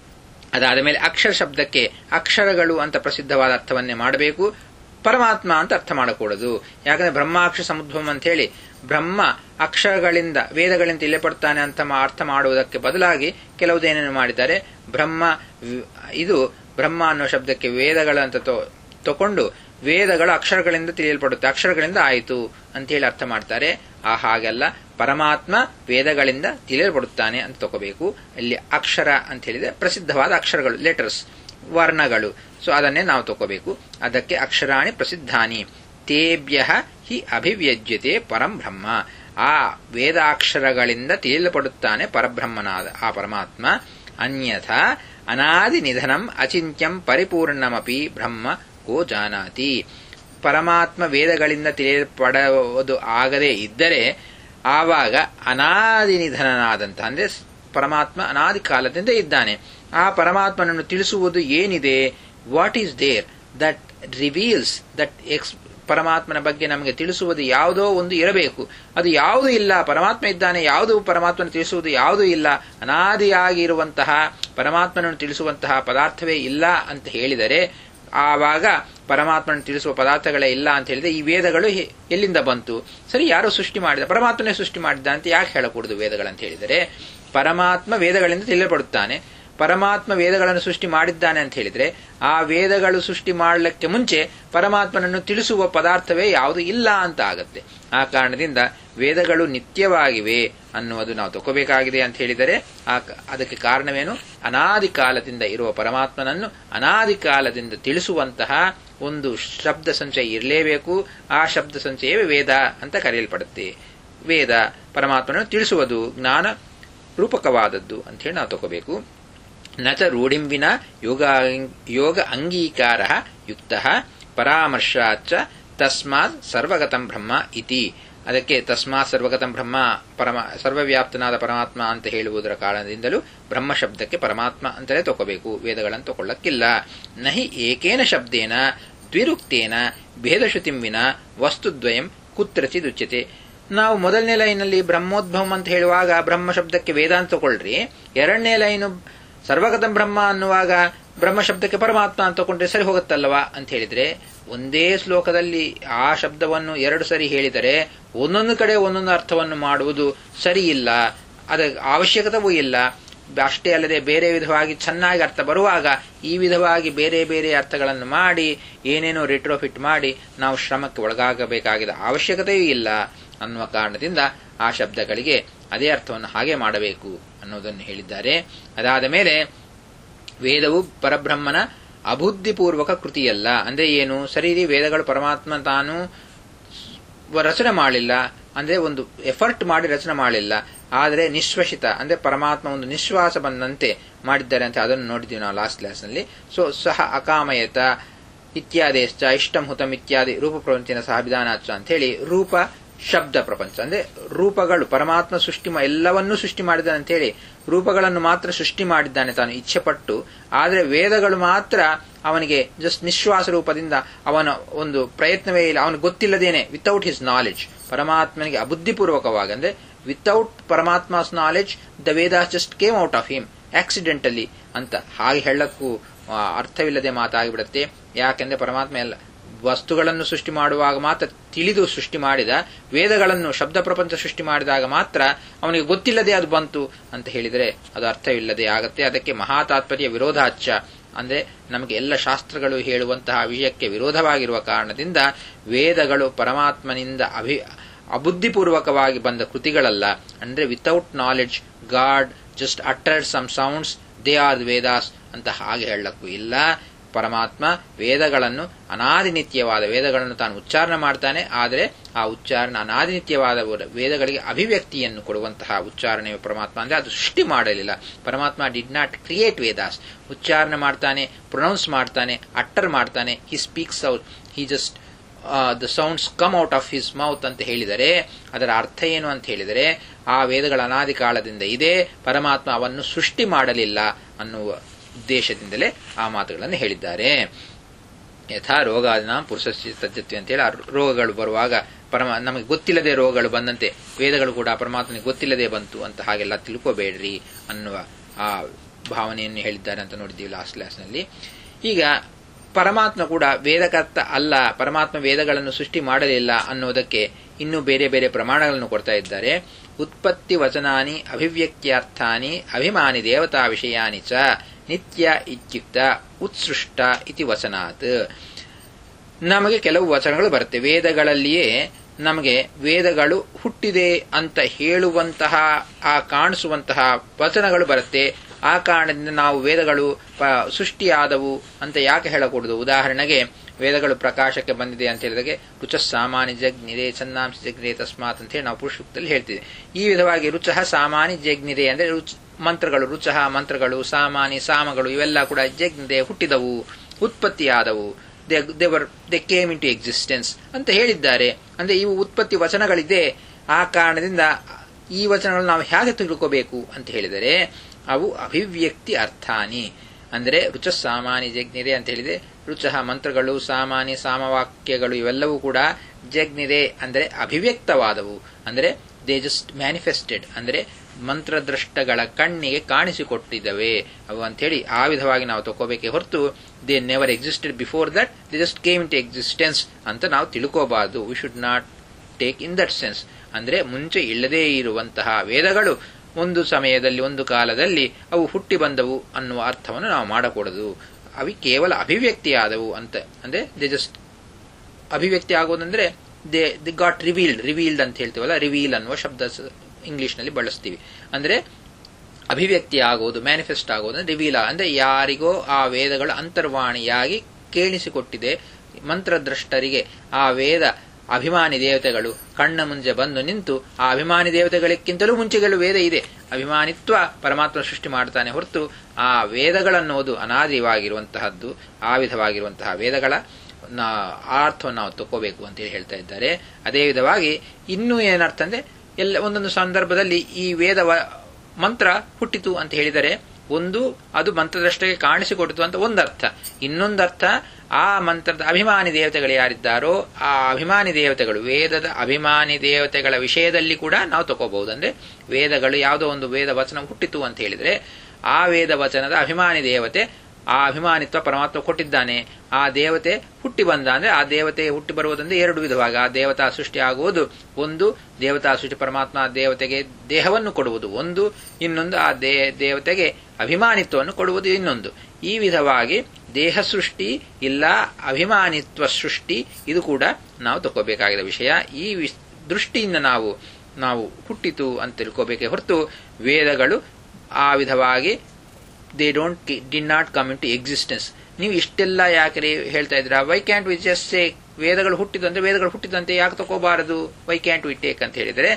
Speaker 1: ಅದಾದ ಮೇಲೆ ಅಕ್ಷರ ಶಬ್ದಕ್ಕೆ ಅಕ್ಷರಗಳು ಅಂತ ಪ್ರಸಿದ್ಧವಾದ ಅರ್ಥವನ್ನೇ ಮಾಡಬೇಕು, ಪರಮಾತ್ಮ ಅಂತ ಅರ್ಥ ಮಾಡಕೂಡದು. ಯಾಕಂದ್ರೆ ಬ್ರಹ್ಮಾಕ್ಷರ ಸಮುದ್ಭವಂ ಅಂತ ಹೇಳಿ ಬ್ರಹ್ಮ ಅಕ್ಷರಗಳಿಂದ ವೇದಗಳಿಂದ ತಿಳಿಯಪಡ್ತಾನೆ ಅಂತ ಅರ್ಥ ಮಾಡುವುದಕ್ಕೆ ಬದಲಾಗಿ ಕೆಲವುದೇನೇನು ಮಾಡಿದ್ದಾರೆ, ಬ್ರಹ್ಮ ಇದು ಬ್ರಹ್ಮ ಅನ್ನೋ ಶಬ್ದಕ್ಕೆ ವೇದಗಳಂತ ತಕೊಂಡು ವೇದಗಳು ಅಕ್ಷರಗಳಿಂದ ತಿಳಿಯಲ್ಪಡುತ್ತೆ, ಅಕ್ಷರಗಳಿಂದ ಆಯಿತು ಅಂತ ಹೇಳಿ ಅರ್ಥ ಮಾಡ್ತಾರೆ. ಆ ಹಾಗೆಲ್ಲ ಪರಮಾತ್ಮ ವೇದಗಳಿಂದ ತಿಳಿಯಲ್ಪಡುತ್ತಾನೆ ಅಂತ ತಗೋಬೇಕು. ಇಲ್ಲಿ ಅಕ್ಷರ ಅಂತ ಹೇಳಿದ್ರೆ ಪ್ರಸಿದ್ಧವಾದ ಅಕ್ಷರಗಳು, ಲೆಟರ್ಸ್, ವರ್ಣಗಳು. ಸೊ ಅದನ್ನೇ ನಾವು ತಗೋಬೇಕು. ಅದಕ್ಕೆ ಅಕ್ಷರಾಣಿ ಪ್ರಸಿದ್ಧಾನಿ ತೇಭ್ಯ ಹಿ ಅಭಿವ್ಯಜ್ಯತೆ ಪರಂ ಬ್ರಹ್ಮ. ಆ ವೇದಾಕ್ಷರಗಳಿಂದ ತಿಳಿಯಲ್ಪಡುತ್ತಾನೆ ಪರಬ್ರಹ್ಮನಾದ ಆ ಪರಮಾತ್ಮ. ಅನ್ಯಥಾ ಅನಾದಿ ನಿಧನಂ ಅಚಿಂತ್ಯಂ ಪರಿಪೂರ್ಣಮಪಿ ಬ್ರಹ್ಮ ಕೋ ಜಾನಾತಿ. ಪರಮಾತ್ಮ ವೇದಗಳಿಂದ ತಿಳಿಯಲ್ಪಡುವುದು ಆಗದೇ ಇದ್ದರೆ ಆವಾಗ ಅನಾದಿ ನಿಧನನಾದಂತ ಅಂದ್ರೆ ಪರಮಾತ್ಮ ಅನಾದಿ ಕಾಲದಿಂದ ಇದ್ದಾನೆ. ಆ ಪರಮಾತ್ಮನನ್ನು ತಿಳಿಸುವುದು ಏನಿದೆ, what is there that reveals that X ಪರಮಾತ್ಮನ ಬಗ್ಗೆ ನಮಗೆ ತಿಳಿಸುವುದು ಯಾವುದೋ ಒಂದು ಇರಬೇಕು. ಅದು ಯಾವುದೂ ಇಲ್ಲ, ಪರಮಾತ್ಮ ಇದ್ದಾನೆ, ಯಾವುದು ಪರಮಾತ್ಮನ ತಿಳಿಸುವುದು ಯಾವುದೂ ಇಲ್ಲ, ಅನಾದಿಯಾಗಿರುವಂತಹ ಪರಮಾತ್ಮನನ್ನು ತಿಳಿಸುವಂತಹ ಪದಾರ್ಥವೇ ಇಲ್ಲ ಅಂತ ಹೇಳಿದರೆ ಆವಾಗ ಪರಮಾತ್ಮನ ತಿಳಿಸುವ ಪದಾರ್ಥಗಳೇ ಇಲ್ಲ ಅಂತ ಹೇಳಿದ್ರೆ ಈ ವೇದಗಳು ಎಲ್ಲಿಂದ ಬಂತು? ಸರಿ, ಯಾರೋ ಸೃಷ್ಟಿ ಮಾಡಿದ, ಪರಮಾತ್ಮನೇ ಸೃಷ್ಟಿ ಮಾಡಿದ ಅಂತ ಯಾಕೆ ಹೇಳಕೂಡದು ವೇದಗಳಂತ ಹೇಳಿದರೆ? ಪರಮಾತ್ಮ ವೇದಗಳಿಂದ ತಿಳಿಯಲ್ಪಡುತ್ತಾನೆ, ಪರಮಾತ್ಮ ವೇದಗಳನ್ನು ಸೃಷ್ಟಿ ಮಾಡಿದ್ದಾನೆ ಅಂತ ಹೇಳಿದ್ರೆ ಆ ವೇದಗಳು ಸೃಷ್ಟಿ ಮಾಡಲಿಕ್ಕೆ ಮುಂಚೆ ಪರಮಾತ್ಮನನ್ನು ತಿಳಿಸುವ ಪದಾರ್ಥವೇ ಯಾವುದು ಇಲ್ಲ ಅಂತ ಆಗತ್ತೆ. ಆ ಕಾರಣದಿಂದ ವೇದಗಳು ನಿತ್ಯವಾಗಿವೆ ಅನ್ನುವುದು ನಾವು ತಗೋಬೇಕಾಗಿದೆ ಅಂತ ಹೇಳಿದರೆ ಅದಕ್ಕೆ ಕಾರಣವೇನು? ಅನಾದಿ ಕಾಲದಿಂದ ಇರುವ ಪರಮಾತ್ಮನನ್ನು ಅನಾದಿ ಕಾಲದಿಂದ ತಿಳಿಸುವಂತಹ ಒಂದು ಶಬ್ದ ಸಂಚಯ ಇರಲೇಬೇಕು. ಆ ಶಬ್ದ ಸಂಚಯವೇ ವೇದ ಅಂತ ಕರೆಯಲ್ಪಡುತ್ತೆ. ವೇದ ಪರಮಾತ್ಮನನ್ನು ತಿಳಿಸುವುದು ಜ್ಞಾನ ರೂಪಕವಾದದ್ದು ಅಂತ ಹೇಳಿ ನಾವು ತಗೋಬೇಕು. ನಚ ರೂಢಿಂ ವಿನ ಯೋಗ ಯೋಗ ಅಂಗೀಕಾರ ಯುಕ್ತ ಪರಾಮರ್ಶಾಚ ತಸ್ಮಾತ್ ಸರ್ವಗತಂ ಬ್ರಹ್ಮ ಇತಿ. ಅದಕ್ಕೆ ತಸ್ಮಾತ್ ಸರ್ವಗತಂ ಬ್ರಹ್ಮ ಪರಮ ಸರ್ವವ್ಯಾಪ್ತನಾದ ಪರಮಾತ್ಮ ಅಂತ ಹೇಳುವುದರ ಕಾರಣದಿಂದಲೂ ಬ್ರಹ್ಮ ಶಬ್ದಕ್ಕೆ ಪರಮಾತ್ಮ ಅಂತಲೇ ತಗೋಬೇಕು, ವೇದಗಳನ್ನು ತಗೊಳ್ಳಕ್ಕಿಲ್ಲ. ನಹಿ ಏಕೇನ ಶಬ್ದೇನ ದ್ವಿರುಕ್ತೇನ ಭೇದಶ್ರುತಿಂ ವಿನ ವಸ್ತುದ್ವಯಂ ಕುತ್ರಚಿದುಚ್ಯತೆ. ನಾವು ಮೊದಲನೇ ಲೈನಲ್ಲಿ ಬ್ರಹ್ಮೋದ್ಭವಂ ಅಂತ ಹೇಳುವಾಗ ಬ್ರಹ್ಮ ಶಬ್ದಕ್ಕೆ ವೇದ ಅಂತ ತಗೊಳ್ರಿ, ಎರಡನೇ ಲೈನು ಸರ್ವಗತಂ ಬ್ರಹ್ಮ ಅನ್ನುವಾಗ ಬ್ರಹ್ಮ ಶಬ್ದಕ್ಕೆ ಪರಮಾತ್ಮ ಅಂತ ತಗೊಂಡ್ರೆ ಸರಿ ಹೋಗುತ್ತಲ್ಲವಾ ಅಂತ ಹೇಳಿದ್ರೆ ಒಂದೇ ಶ್ಲೋಕದಲ್ಲಿ ಆ ಶಬ್ದವನ್ನು ಎರಡು ಸರಿ ಹೇಳಿದರೆ ಒಂದೊಂದು ಕಡೆ ಒಂದೊಂದು ಅರ್ಥವನ್ನು ಮಾಡುವುದು ಸರಿ ಇಲ್ಲ, ಅದ ಅವಶ್ಯಕತೆಯೂ ಇಲ್ಲ. ಅಷ್ಟೇ ಅಲ್ಲದೆ ಬೇರೆ ವಿಧವಾಗಿ ಚೆನ್ನಾಗಿ ಅರ್ಥ ಬರುವಾಗ ಈ ವಿಧವಾಗಿ ಬೇರೆ ಬೇರೆ ಅರ್ಥಗಳನ್ನು ಮಾಡಿ ಏನೇನೋ ರಿಟ್ರೋಫಿಟ್ ಮಾಡಿ ನಾವು ಶ್ರಮಕ್ಕೆ ಒಳಗಾಗಬೇಕಾಗಿದ್ದ ಅವಶ್ಯಕತೆಯೂ ಇಲ್ಲ ಅನ್ನುವ ಕಾರಣದಿಂದ ಆ ಶಬ್ದಗಳಿಗೆ ಅದೇ ಅರ್ಥವನ್ನು ಹಾಗೆ ಮಾಡಬೇಕು ಅನ್ನೋದನ್ನು ಹೇಳಿದ್ದಾರೆ. ಅದಾದ ಮೇಲೆ ವೇದವು ಪರಬ್ರಹ್ಮನ ಅಬುದ್ಧಿಪೂರ್ವಕ ಕೃತಿಯಲ್ಲ. ಅಂದ್ರೆ ಏನು? ಸರಿ, ವೇದಗಳು ಪರಮಾತ್ಮ ತಾನು ರಚನೆ ಮಾಡಲಿಲ್ಲ, ಅಂದ್ರೆ ಒಂದು ಎಫರ್ಟ್ ಮಾಡಿ ರಚನೆ ಮಾಡಲಿಲ್ಲ, ಆದರೆ ನಿಶ್ವಸಿತ ಅಂದ್ರೆ ಪರಮಾತ್ಮ ಒಂದು ನಿಶ್ವಾಸ ಬಂದಂತೆ ಮಾಡಿದ್ದಾರೆ ಅಂತ ಅದನ್ನು ನೋಡಿದ್ದೀವಿ ನಾವು ಲಾಸ್ಟ್ ಕ್ಲಾಸ್ ನಲ್ಲಿ. ಸೊ ಸಹ ಅಕಾಮಯತ ಇತ್ಯಾದೇಶ್ಚ ಇಷ್ಟಂ ಹುತಂ ಇತ್ಯಾದಿ ರೂಪ ಪ್ರಪಂಚಿನ ಸಹ ವಿಧಾನಾಚ ಅಂತ ಹೇಳಿ ರೂಪ ಶಬ್ದ ಪ್ರಪಂಚ ಅಂದ್ರೆ ರೂಪಗಳು ಪರಮಾತ್ಮ ಸೃಷ್ಟಿ ಎಲ್ಲವನ್ನೂ ಸೃಷ್ಟಿ ಮಾಡಿದ್ದಾನೆ ಅಂತ ಹೇಳಿ ರೂಪಗಳನ್ನು ಮಾತ್ರ ಸೃಷ್ಟಿ ಮಾಡಿದ್ದಾನೆ ತಾನು ಇಚ್ಛೆಪಟ್ಟು. ಆದರೆ ವೇದಗಳು ಮಾತ್ರ ಅವನಿಗೆ ಜಸ್ಟ್ ನಿಶ್ವಾಸ ರೂಪದಿಂದ ಅವನ ಒಂದು ಪ್ರಯತ್ನವೇ ಇಲ್ಲ, ಅವನಿಗೆ ಗೊತ್ತಿಲ್ಲದೇನೆ ವಿತೌಟ್ ಹಿಸ್ ನಾಲೆಡ್ಜ್ ಪರಮಾತ್ಮನಿಗೆ ಅಬುದ್ಧಿಪೂರ್ವಕವಾಗಿ ಅಂದ್ರೆ ವಿತೌಟ್ ಪರಮಾತ್ಮಾಸ್ knowledge the Vedas just came out of him accidentally ಅಂತ ಹಾಗೆ ಹೇಳಕ್ಕೂ ಅರ್ಥವಿಲ್ಲದೆ ಮಾತಾಗಿಬಿಡುತ್ತೆ. ಯಾಕೆಂದ್ರೆ ಪರಮಾತ್ಮ ಎಲ್ಲ ವಸ್ತುಗಳನ್ನು ಸೃಷ್ಟಿ ಮಾಡುವಾಗ ಮಾತ್ರ ತಿಳಿದು ಸೃಷ್ಟಿ ಮಾಡಿದ, ವೇದಗಳನ್ನು ಶಬ್ದ ಪ್ರಪಂಚ ಸೃಷ್ಟಿ ಮಾಡಿದಾಗ ಮಾತ್ರ ಅವನಿಗೆ ಗೊತ್ತಿಲ್ಲದೆ ಅದು ಬಂತು ಅಂತ ಹೇಳಿದರೆ ಅದು ಅರ್ಥವಿಲ್ಲದೆ ಆಗತ್ತೆ. ಅದಕ್ಕೆ ಮಹಾತಾತ್ಪರ್ಯ ವಿರೋಧಾಚ್ಯ ಅಂದ್ರೆ ನಮಗೆ ಎಲ್ಲ ಶಾಸ್ತ್ರಗಳು ಹೇಳುವಂತಹ ವಿಷಯಕ್ಕೆ ವಿರೋಧವಾಗಿರುವ ಕಾರಣದಿಂದ ವೇದಗಳು ಪರಮಾತ್ಮನಿಂದ ಅಭಿ ಅಬುದ್ಧಿಪೂರ್ವಕವಾಗಿ ಬಂದ ಕೃತಿಗಳಲ್ಲ. ಅಂದ್ರೆ without knowledge God just uttered some sounds they are Vedas ಅಂತ ಹಾಗೆ ಹೇಳಕ್ಕೂ ಇಲ್ಲ. ಪರಮಾತ್ಮ ವೇದಗಳನ್ನು ಅನಾದಿನಿತ್ಯವಾದ ವೇದಗಳನ್ನು ತಾನು ಉಚ್ಚಾರಣೆ ಮಾಡ್ತಾನೆ, ಆದರೆ ಆ ಉಚ್ಚಾರಣೆ ಅನಾದಿನಿತ್ಯವಾದ ವೇದಗಳಿಗೆ ಅಭಿವ್ಯಕ್ತಿಯನ್ನು ಕೊಡುವಂತಹ ಉಚ್ಚಾರಣೆ ಪರಮಾತ್ಮ ಅಂದ್ರೆ ಅದು ಸೃಷ್ಟಿ ಮಾಡಲಿಲ್ಲ. ಪರಮಾತ್ಮ ಡಿಡ್ ನಾಟ್ ಕ್ರಿಯೇಟ್ ವೇದಾಸ್. ಉಚ್ಚಾರಣೆ ಮಾಡ್ತಾನೆ, ಪ್ರೊನೌನ್ಸ್ ಮಾಡ್ತಾನೆ, ಅಟ್ಟರ್ ಮಾಡ್ತಾನೆ, he speaks out, he just the sounds come out of his mouth ಅಂತ ಹೇಳಿದರೆ ಅದರ ಅರ್ಥ ಏನು ಅಂತ ಹೇಳಿದರೆ ಆ ವೇದಗಳ ಅನಾದಿ ಕಾಲದಿಂದ ಇದೆ, ಪರಮಾತ್ಮ ಅವನ್ನು ಸೃಷ್ಟಿ ಮಾಡಲಿಲ್ಲ ಅನ್ನುವ ಉದ್ದೇಶದಿಂದಲೇ ಆ ಮಾತುಗಳನ್ನು ಹೇಳಿದ್ದಾರೆ. ಯಥಾ ರೋಗಾದಿನ ಪುರುಷಸ್ಯ ತಜ್ಜತ್ವ ಅಂತೇಳಿ ಆ ರೋಗಗಳು ಬರುವಾಗ ಪರಮ ನಮಗೆ ಗೊತ್ತಿಲ್ಲದೆ ರೋಗಗಳು ಬಂದಂತೆ ವೇದಗಳು ಕೂಡ ಪರಮಾತ್ಮನಿಗೆ ಗೊತ್ತಿಲ್ಲದೆ ಬಂತು ಅಂತ ಹಾಗೆಲ್ಲ ತಿಳ್ಕೋಬೇಡ್ರಿ ಅನ್ನುವ ಆ ಭಾವನೆಯನ್ನು ಹೇಳಿದ್ದಾರೆ ಅಂತ ನೋಡಿದ್ದೀವಿ ಲಾಸ್ಟ್ ಕ್ಲಾಸ್ನಲ್ಲಿ. ಈಗ ಪರಮಾತ್ಮ ಕೂಡ ವೇದಕರ್ತ ಅಲ್ಲ, ಪರಮಾತ್ಮ ವೇದಗಳನ್ನು ಸೃಷ್ಟಿ ಮಾಡಲಿಲ್ಲ ಅನ್ನೋದಕ್ಕೆ ಇನ್ನೂ ಬೇರೆ ಬೇರೆ ಪ್ರಮಾಣಗಳನ್ನು ಕೊಡ್ತಾ ಇದ್ದಾರೆ. ಉತ್ಪತ್ತಿ ವಚನಾನಿ ಅಭಿವ್ಯಕ್ತ್ಯರ್ಥಾನಿ ಅಭಿಮಾನಿ ದೇವತಾ ವಿಷಯಾನಿ ಚ ನಿತ್ಯ ಇತ್ಯುಕ್ತ ಉತ್ಸೃಷ್ಟ ಇತಿ ವಚನಾತ್. ನಮಗೆ ಕೆಲವು ವಚನಗಳು ಬರುತ್ತೆ ವೇದಗಳಲ್ಲಿಯೇ, ನಮಗೆ ವೇದಗಳು ಹುಟ್ಟಿದೆ ಅಂತ ಹೇಳುವಂತಹ ಆ ಕಾಣಿಸುವಂತಹ ವಚನಗಳು ಬರುತ್ತೆ. ಆ ಕಾರಣದಿಂದ ನಾವು ವೇದಗಳು ಸೃಷ್ಟಿಯಾದವು ಅಂತ ಯಾಕೆ ಹೇಳಕೂಡದು? ಉದಾಹರಣೆಗೆ ವೇದಗಳು ಪ್ರಕಾಶಕ್ಕೆ ಬಂದಿದೆ ಅಂತ ಹೇಳಿದಾಗೆ ರುಚ ಸಾಮಾನ್ಯ ಜಗ್ನಿದೆ ಛಂದಾಂಶ ಜಗ್ನಿದೆ ತಸ್ಮಾತ್ ಅಂತ ಹೇಳಿ ನಾವು ಪುರುಷೂಕ್ತದಲ್ಲಿ ಹೇಳ್ತೀವಿ. ಈ ವಿಧವಾಗಿ ರುಚಃ ಸಾಮಾನ್ಯ ಜಗ್ನಿದೆ ಅಂದ್ರೆ ರುಚ ಮಂತ್ರಗಳು, ರುಚಃ ಮಂತ್ರಗಳು, ಸಾಮಾನ್ಯ ಸಾಮಗಳು ಇವೆಲ್ಲ ಕೂಡ ಜಗ್ನಿದೆ ಹುಟ್ಟಿದವು, ಉತ್ಪತ್ತಿಯಾದವು, they were they came into existence ಅಂತ ಹೇಳಿದ್ದಾರೆ. ಅಂದ್ರೆ ಇವು ಉತ್ಪತ್ತಿ ವಚನಗಳಿದೆ. ಆ ಕಾರಣದಿಂದ ಈ ವಚನಗಳು ನಾವು ಹೇಗೆ ತಿಳ್ಕೋಬೇಕು ಅಂತ ಹೇಳಿದರೆ ಅವು ಅಭಿವ್ಯಕ್ತಿ ಅರ್ಥಾನಿ ಅಂದರೆ ರುಚ ಸಾಮಾನ್ಯ ಜಗ್ನಿದೆ ಅಂತ ಹೇಳಿದೆ. ರುಚಃ ಮಂತ್ರಗಳು, ಸಾಮಾನ್ಯ ಸಾಮವಾಕ್ಯಗಳು ಇವೆಲ್ಲವೂ ಕೂಡ ಜಗ್ನಿದೆ ಅಂದರೆ ಅಭಿವ್ಯಕ್ತವಾದವು, ಅಂದರೆ ದೇ ಜಸ್ಟ್ ಮ್ಯಾನಿಫೆಸ್ಟೆಡ್ ಅಂದರೆ ಮಂತ್ರದ್ರಷ್ಟಗಳ ಕಣ್ಣಿಗೆ ಕಾಣಿಸಿಕೊಟ್ಟಿದ್ದವೆ ಅವು ಅಂತೇಳಿ ಆ ವಿಧವಾಗಿ ನಾವು ತಗೋಬೇಕೆ ಹೊರತು they never existed before that, they just came into existence ಅಂತ ನಾವು ತಿಳ್ಕೋಬಾರದು. We should not take in that sense. ಅಂದ್ರೆ ಮುಂಚೆ ಇಲ್ಲದೇ ಇರುವಂತಹ ವೇದಗಳು ಒಂದು ಸಮಯದಲ್ಲಿ ಒಂದು ಕಾಲದಲ್ಲಿ ಅವು ಹುಟ್ಟಿ ಬಂದವು ಅನ್ನುವ ಅರ್ಥವನ್ನು ನಾವು ಮಾಡಕೂಡದು. ಅವು ಕೇವಲ ಅಭಿವ್ಯಕ್ತಿಯಾದವು ಅಂತ, ಅಂದ್ರೆ ದೇ ಜಸ್ಟ್ ಅಭಿವ್ಯಕ್ತಿ ಆಗೋದಂದ್ರೆ they the got revealed, revealed ಅಂತ ಹೇಳ್ತೀವಲ್ಲ, ರಿವೀಲ್ ಅನ್ನುವ ಶಬ್ದ ಇಂಗ್ಲಿಷ್ ನಲ್ಲಿ ಬಳಸ್ತೀವಿ. ಅಂದ್ರೆ ಅಭಿವ್ಯಕ್ತಿ ಆಗೋದು, ಮ್ಯಾನಿಫೆಸ್ಟ್ ಆಗೋದು ರಿವೀಲ್ ಅಂದ್ರೆ ಯಾರಿಗೋ ಆ ವೇದಗಳ ಅಂತರ್ವಾಣಿಯಾಗಿ ಕೇಳಿಸಿಕೊಟ್ಟಿದೆ. ಮಂತ್ರದ್ರಷ್ಟರಿಗೆ ಆ ವೇದ ಅಭಿಮಾನಿ ದೇವತೆಗಳು ಕಣ್ಣ ಮುಂಚೆ ಬಂದು ನಿಂತು, ಆ ಅಭಿಮಾನಿ ದೇವತೆಗಳಿಗಿಂತಲೂ ಮುಂಚೆಗಳು ವೇದ ಇದೆ, ಅಭಿಮಾನಿತ್ವ ಪರಮಾತ್ಮ ಸೃಷ್ಟಿ ಮಾಡ್ತಾನೆ ಹೊರತು ಆ ವೇದಗಳನ್ನೋದು ಅನಾದಿವಾಗಿರುವಂತಹದ್ದು. ಆ ವಿಧವಾಗಿರುವಂತಹ ವೇದಗಳ ಅರ್ಥವನ್ನು ನಾವು ತಗೋಬೇಕು ಅಂತೇಳಿ ಹೇಳ್ತಾ ಇದ್ದಾರೆ. ಅದೇ ವಿಧವಾಗಿ ಇನ್ನೂ ಏನರ್ಥ ಅಂದ್ರೆ ಎಲ್ಲ ಒಂದೊಂದು ಸಂದರ್ಭದಲ್ಲಿ ಈ ವೇದ ಮಂತ್ರ ಹುಟ್ಟಿತು ಅಂತ ಹೇಳಿದರೆ ಒಂದು ಅದು ಮಂತ್ರದಷ್ಟಕ್ಕೆ ಕಾಣಿಸಿಕೊಟ್ಟಿತು ಅಂತ ಒಂದರ್ಥ, ಇನ್ನೊಂದರ್ಥ ಆ ಮಂತ್ರದ ಅಭಿಮಾನಿ ದೇವತೆಗಳು ಯಾರಿದ್ದಾರೋ ಆ ಅಭಿಮಾನಿ ದೇವತೆಗಳು ವೇದದ ಅಭಿಮಾನಿ ದೇವತೆಗಳ ವಿಷಯದಲ್ಲಿ ಕೂಡ ನಾವು ತಗೋಬಹುದು. ಅಂದ್ರೆ ವೇದಗಳು ಯಾವುದೋ ಒಂದು ವೇದ ವಚನ ಹುಟ್ಟಿತು ಅಂತ ಹೇಳಿದ್ರೆ ಆ ವೇದ ವಚನದ ಅಭಿಮಾನಿ ದೇವತೆ ಆ ಅಭಿಮಾನಿತ್ವ ಪರಮಾತ್ಮ ಕೊಟ್ಟಿದ್ದಾನೆ. ಆ ದೇವತೆ ಹುಟ್ಟಿ ಬಂದ ಅಂದ್ರೆ ಆ ದೇವತೆ ಹುಟ್ಟಿ ಬರುವುದಂದ್ರೆ ಎರಡು ವಿಧವಾಗಿ ಆ ದೇವತಾ ಸೃಷ್ಟಿ ಆಗುವುದು. ಒಂದು ದೇವತಾ ಸೃಷ್ಟಿ ಪರಮಾತ್ಮ ದೇವತೆಗೆ ದೇಹವನ್ನು ಕೊಡುವುದು ಒಂದು, ಇನ್ನೊಂದು ಆ ದೇ ದೇವತೆಗೆ ಅಭಿಮಾನಿತ್ವವನ್ನು ಕೊಡುವುದು ಇನ್ನೊಂದು. ಈ ವಿಧವಾಗಿ ದೇಹ ಸೃಷ್ಟಿ ಇಲ್ಲ ಅಭಿಮಾನಿತ್ವ ಸೃಷ್ಟಿ, ಇದು ಕೂಡ ನಾವು ತಗೋಬೇಕಾಗಿದ್ದ ವಿಷಯ. ಈ ದೃಷ್ಟಿಯಿಂದ ನಾವು ನಾವು ಹುಟ್ಟಿತು ಅಂತ ತಿಳ್ಕೋಬೇಕೇ ಹೊರತು ವೇದಗಳು ಆ ವಿಧವಾಗಿ they don't do not come into existence. ನೀವು ಇಷ್ಟೆಲ್ಲ ಯಾಕೆ ಹೇಳ್ತಾ ಇದ್ದೀರಾ? Why can't we just say ವೇದಗಳು ಹುಟ್ಟಿದಂತೆ ವೇದಗಳು ಹುಟ್ಟಿದಂತೆ ಯಾಕೆ ತಗೋಬಾರದು? ವೈ ಕ್ಯಾಂಟ್ ವಿ ಟೇಕ್ ಅಂತ ಹೇಳಿದರೆ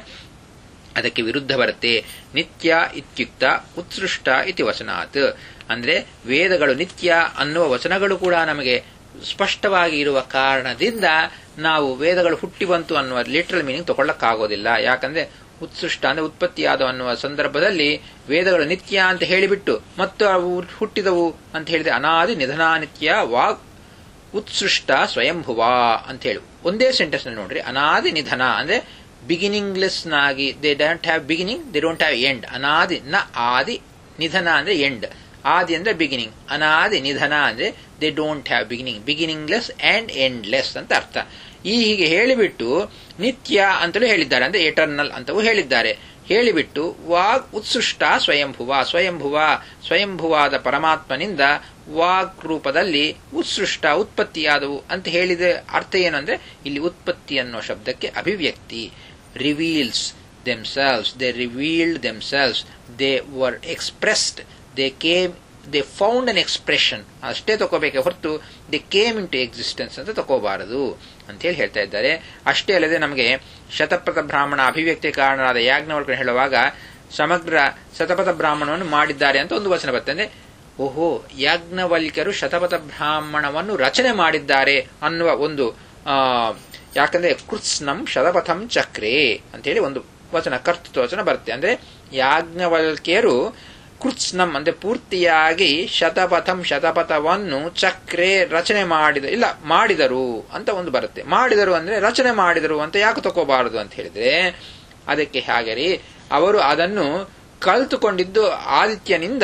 Speaker 1: ಅದಕ್ಕೆ ವಿರುದ್ಧ ಬರುತ್ತೆ. ನಿತ್ಯ ಇತ್ಯುಕ್ತ ಉತ್ಸೃಷ್ಟ ಇತಿ ವಚನಾತ್. ಅಂದ್ರೆ ವೇದಗಳು ನಿತ್ಯ ಅನ್ನುವ ವಚನಗಳು ಕೂಡ ನಮಗೆ ಸ್ಪಷ್ಟವಾಗಿ ಇರುವ ಕಾರಣದಿಂದ ನಾವು ವೇದಗಳು ಹುಟ್ಟಿ ಬಂತು ಅನ್ನುವ ಲಿಟರಲ್ ಮೀನಿಂಗ್ ತಗೊಳ್ಳಕ್ಕಾಗೋದಿಲ್ಲ. ಯಾಕಂದ್ರೆ ಉತ್ಸೃಷ್ಟ ಅಂದ್ರೆ ಉತ್ಪತ್ತಿಯಾದ ಅನ್ನುವ ಸಂದರ್ಭದಲ್ಲಿ ವೇದಗಳು ನಿತ್ಯ ಅಂತ ಹೇಳಿಬಿಟ್ಟು ಮತ್ತು ಅವು ಹುಟ್ಟಿದವು ಅಂತ ಹೇಳಿದ್ರೆ ಅನಾದಿ ನಿಧನ ನಿತ್ಯ ವಾಗ್ ಉತ್ಸೃಷ್ಟ ಸ್ವಯಂಭುವ ಅಂತ ಹೇಳಿ ಒಂದೇ ಸೆಂಟೆನ್ಸ್ ನಲ್ಲಿ ನೋಡ್ರಿ. ಅನಾದಿ ನಿಧನ ಅಂದ್ರೆ ಬಿಗಿನಿಂಗ್ಲೆಸ್ ನಾಗಿ, they don't have beginning, they don't have end. ಅನಾದಿ ನ ಆದಿ, ನಿಧನ ಅಂದ್ರೆ ಎಂಡ್. ಆದಿ ಅಂದ್ರೆ ಬಿಗಿನಿಂಗ್, ಅನಾದಿ ನಿಧನ ಅಂದ್ರೆ they don't have beginning, beginningless and endless ಅಂತ ಅರ್ಥ. ಈ ಹೀಗೆ ಹೇಳಿಬಿಟ್ಟು ನಿತ್ಯ ಅಂತಲೂ ಹೇಳಿದ್ದಾರೆ, ಅಂದ್ರೆ ಎಟರ್ನಲ್ ಅಂತವೂ ಹೇಳಿದ್ದಾರೆ. ಹೇಳಿಬಿಟ್ಟು ವಾಗ್ ಉತ್ಸೃಷ್ಟ ಸ್ವಯಂಭುವ, ಸ್ವಯಂಭುವ ಸ್ವಯಂಭುವಾದ ಪರಮಾತ್ಮನಿಂದ ವಾಗ್ ರೂಪದಲ್ಲಿ ಉತ್ಸೃಷ್ಟ ಉತ್ಪತ್ತಿಯಾದವು ಅಂತ ಹೇಳಿದ ಅರ್ಥ ಏನಂದ್ರೆ ಇಲ್ಲಿ ಉತ್ಪತ್ತಿ ಅನ್ನೋ ಶಬ್ದಕ್ಕೆ ಅಭಿವ್ಯಕ್ತಿ. Reveals themselves, they revealed themselves, they were expressed, they came, they found an expression. ಅಷ್ಟೇ ತಗೋಬೇಕೆ ಹೊರತು they came into existence ಅಂತ ತಗೋಬಾರದು ಅಂತ ಹೇಳಿ ಹೇಳ್ತಾ ಇದ್ದಾರೆ. ಅಷ್ಟೇ ಅಲ್ಲದೆ ನಮಗೆ ಶತಪಥ ಬ್ರಾಹ್ಮಣ ಅಭಿವ್ಯಕ್ತಿ ಕಾರಣರಾದ ಯಾಜ್ಞವಲ್ಕ್ಯರು ಹೇಳುವಾಗ ಸಮಗ್ರ ಶತಪಥ ಬ್ರಾಹ್ಮಣವನ್ನು ಮಾಡಿದ್ದಾರೆ ಅಂತ ಒಂದು ವಚನ ಬರ್ತದೆ. ಓಹೋ, ಯಾಜ್ಞವಲ್ಕ್ಯರು ಶತಪಥ ಬ್ರಾಹ್ಮಣವನ್ನು ರಚನೆ ಮಾಡಿದ್ದಾರೆ ಅನ್ನುವ ಒಂದು ಆ ಯಾಕಂದ್ರೆ ಕೃತ್ಸ್ನಂ ಶತಪಥಂ ಚಕ್ರೇ ಅಂತ ಹೇಳಿ ಒಂದು ವಚನ, ಕರ್ತೃತ್ವ ವಚನ ಬರುತ್ತೆ. ಅಂದ್ರೆ ಯಾಜ್ಞವಲ್ಕ್ಯರು ಕೃತ್ಸ್ನಂ ಅಂದ್ರೆ ಪೂರ್ತಿಯಾಗಿ ಶತಪಥಂ ಶತಪಥವನ್ನು ಚಕ್ರೆ ರಚನೆ ಮಾಡಿದ ಇಲ್ಲ ಮಾಡಿದರು ಅಂತ ಒಂದು ಬರುತ್ತೆ. ಮಾಡಿದರು ಅಂದ್ರೆ ರಚನೆ ಮಾಡಿದರು ಅಂತ ಯಾಕೆ ತಗೋಬಾರದು ಅಂತ ಹೇಳಿದ್ರೆ ಅದಕ್ಕೆ ಹಾಗೆ ರೀ, ಅವರು ಅದನ್ನು ಕಲ್ತುಕೊಂಡಿದ್ದು ಆದಿತ್ಯನಿಂದ,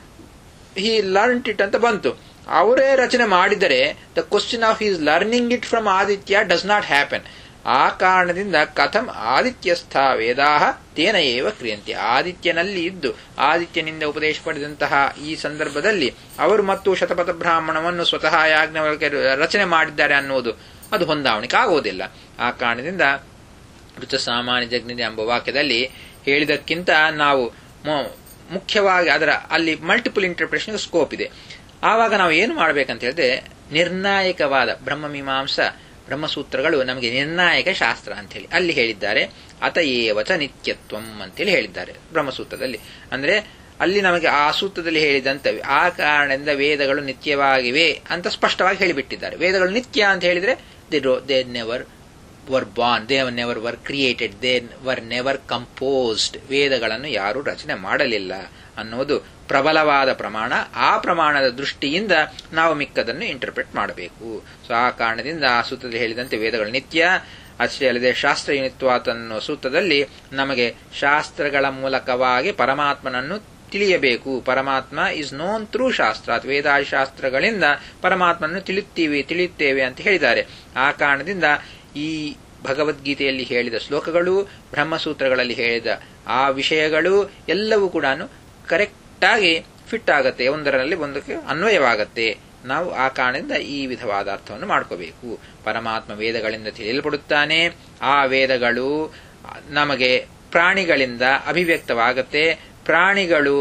Speaker 1: ಹಿ ಲರ್ನ್ಡ್ ಇಟ್ ಅಂತ ಬಂತು. ಅವರೇ ರಚನೆ ಮಾಡಿದರೆ the question of his learning it from Aditya does not happen. ಆ ಕಾರಣದಿಂದ ಕಥಂ ಆದಿತ್ಯಸ್ಥ ವೇದಾಹ ತೇನ ಏವ ಕ್ರಿಯಂತೆ. ಆದಿತ್ಯನಲ್ಲಿ ಇದ್ದು ಆದಿತ್ಯನಿಂದ ಉಪದೇಶ ಪಡೆದಂತಹ ಈ ಸಂದರ್ಭದಲ್ಲಿ ಅವರು ಮತ್ತು ಶತಪಥ ಬ್ರಾಹ್ಮಣವನ್ನು ಸ್ವತಃ ಯಾಜ್ಞವಲ್ಕ್ಯರು ರಚನೆ ಮಾಡಿದ್ದಾರೆ ಅನ್ನುವುದು ಅದು ಹೊಂದಾವಣಿಕೆ ಆಗುವುದಿಲ್ಲ. ಆ ಕಾರಣದಿಂದ ಋಚ ಸಾಮಾನ್ಯ ಜಗ್ನಿದೆ ಎಂಬ ವಾಕ್ಯದಲ್ಲಿ ಹೇಳಿದಕ್ಕಿಂತ ನಾವು ಮುಖ್ಯವಾಗಿ ಅದರ ಅಲ್ಲಿ ಮಲ್ಟಿಪಲ್ ಇಂಟರ್ಪ್ರಿಟೇಷನ್ ಸ್ಕೋಪ್ ಇದೆ. ಆವಾಗ ನಾವು ಏನು ಮಾಡಬೇಕಂತ ಹೇಳಿದ್ರೆ ನಿರ್ಣಾಯಕವಾದ ಬ್ರಹ್ಮಮೀಮಾಂಸ ಬ್ರಹ್ಮಸೂತ್ರಗಳು ನಮಗೆ ನಿರ್ಣಾಯಕ ಶಾಸ್ತ್ರ ಅಂತ ಹೇಳಿ ಅಲ್ಲಿ ಹೇಳಿದ್ದಾರೆ. ಅತ ಏವಚ ನಿತ್ಯತ್ವಂ ಅಂತೇಳಿ ಹೇಳಿದ್ದಾರೆ ಬ್ರಹ್ಮಸೂತ್ರದಲ್ಲಿ. ಅಂದ್ರೆ ಅಲ್ಲಿ ನಮಗೆ ಆ ಸೂತ್ರದಲ್ಲಿ ಹೇಳಿದಂತವೆ ಆ ಕಾರಣದಿಂದ ವೇದಗಳು ನಿತ್ಯವಾಗಿವೆ ಅಂತ ಸ್ಪಷ್ಟವಾಗಿ ಹೇಳಿಬಿಟ್ಟಿದ್ದಾರೆ. ವೇದಗಳು ನಿತ್ಯ ಅಂತ ಹೇಳಿದ್ರೆ they they never were born, they never were created, they were never composed. ವೇದಗಳನ್ನು ಯಾರೂ ರಚನೆ ಮಾಡಲಿಲ್ಲ ಅನ್ನುವುದು ಪ್ರಬಲವಾದ ಪ್ರಮಾಣ. ಆ ಪ್ರಮಾಣದ ದೃಷ್ಟಿಯಿಂದ ನಾವು ಮಿಕ್ಕದನ್ನು ಇಂಟರ್ಪ್ರೆಟ್ ಮಾಡಬೇಕು. ಸೊ ಆ ಕಾರಣದಿಂದ ಆ ಸೂತ್ರದಲ್ಲಿ ಹೇಳಿದಂತೆ ವೇದಗಳು ನಿತ್ಯ. ಅಷ್ಟೇ ಅಲ್ಲದೆ ಶಾಸ್ತ್ರ ಯುನಿತ್ವಾತ್ ಅನ್ನೋ ಸೂತ್ರದಲ್ಲಿ ನಮಗೆ ಶಾಸ್ತ್ರಗಳ ಮೂಲಕವಾಗಿ ಪರಮಾತ್ಮನನ್ನು ತಿಳಿಯಬೇಕು. ಪರಮಾತ್ಮ ಇಸ್ ನೋನ್ ಥ್ರೂ ಶಾಸ್ತ್ರ, ವೇದಾದಿ ಶಾಸ್ತ್ರಗಳಿಂದ ಪರಮಾತ್ಮನನ್ನು ತಿಳಿಯುತ್ತೀವಿ ತಿಳಿಯುತ್ತೇವೆ ಅಂತ ಹೇಳಿದ್ದಾರೆ. ಆ ಕಾರಣದಿಂದ ಈ ಭಗವದ್ಗೀತೆಯಲ್ಲಿ ಹೇಳಿದ ಶ್ಲೋಕಗಳು, ಬ್ರಹ್ಮಸೂತ್ರಗಳಲ್ಲಿ ಹೇಳಿದ ಆ ವಿಷಯಗಳು ಎಲ್ಲವೂ ಕೂಡ ಕರೆಕ್ಟ್ ಆಗಿ ಫಿಟ್ ಆಗತ್ತೆ, ಒಂದರಲ್ಲಿ ಒಂದಕ್ಕೆ ಅನ್ವಯವಾಗತ್ತೆ. ನಾವು ಆ ಕಾರಣದಿಂದ ಈ ವಿಧವಾದ ಅರ್ಥವನ್ನು ಮಾಡ್ಕೋಬೇಕು. ಪರಮಾತ್ಮ ವೇದಗಳಿಂದ ತಿಳಿಯಲ್ಪಡುತ್ತಾನೆ. ಆ ವೇದಗಳು ನಮಗೆ ಪ್ರಾಣಿಗಳಿಂದ ಅಭಿವ್ಯಕ್ತವಾಗತ್ತೆ. ಪ್ರಾಣಿಗಳು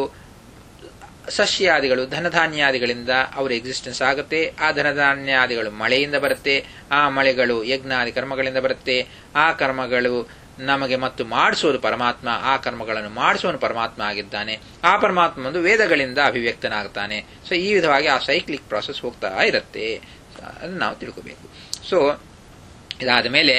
Speaker 1: ಸಸ್ಯಾದಿಗಳು ಧನಧಾನ್ಯಾದಿಗಳಿಂದ ಅವರ ಎಕ್ಸಿಸ್ಟೆನ್ಸ್ ಆಗುತ್ತೆ. ಆ ಧನಧಾನ್ಯಾದಿಗಳು ಮಳೆಯಿಂದ ಬರುತ್ತೆ. ಆ ಮಳೆಗಳು ಯಜ್ಞಾದಿ ಕರ್ಮಗಳಿಂದ ಬರುತ್ತೆ. ಆ ಕರ್ಮಗಳು ನಮಗೆ ಮತ್ತು ಮಾಡಿಸೋದು ಪರಮಾತ್ಮ. ಆ ಕರ್ಮಗಳನ್ನು ಮಾಡಿಸೋನು ಪರಮಾತ್ಮ ಆಗಿದ್ದಾನೆ. ಆ ಪರಮಾತ್ಮ ಒಂದು ವೇದಗಳಿಂದ ಅಭಿವ್ಯಕ್ತನಾಗ್ತಾನೆ. ಸೊ ಈ ವಿಧವಾಗಿ ಆ ಸೈಕ್ಲಿಕ್ ಪ್ರಾಸೆಸ್ ಹೋಗ್ತಾ ಇರುತ್ತೆ. ಅದನ್ನು ನಾವು ತಿಳ್ಕೋಬೇಕು. ಸೊ ಇದಾದ ಮೇಲೆ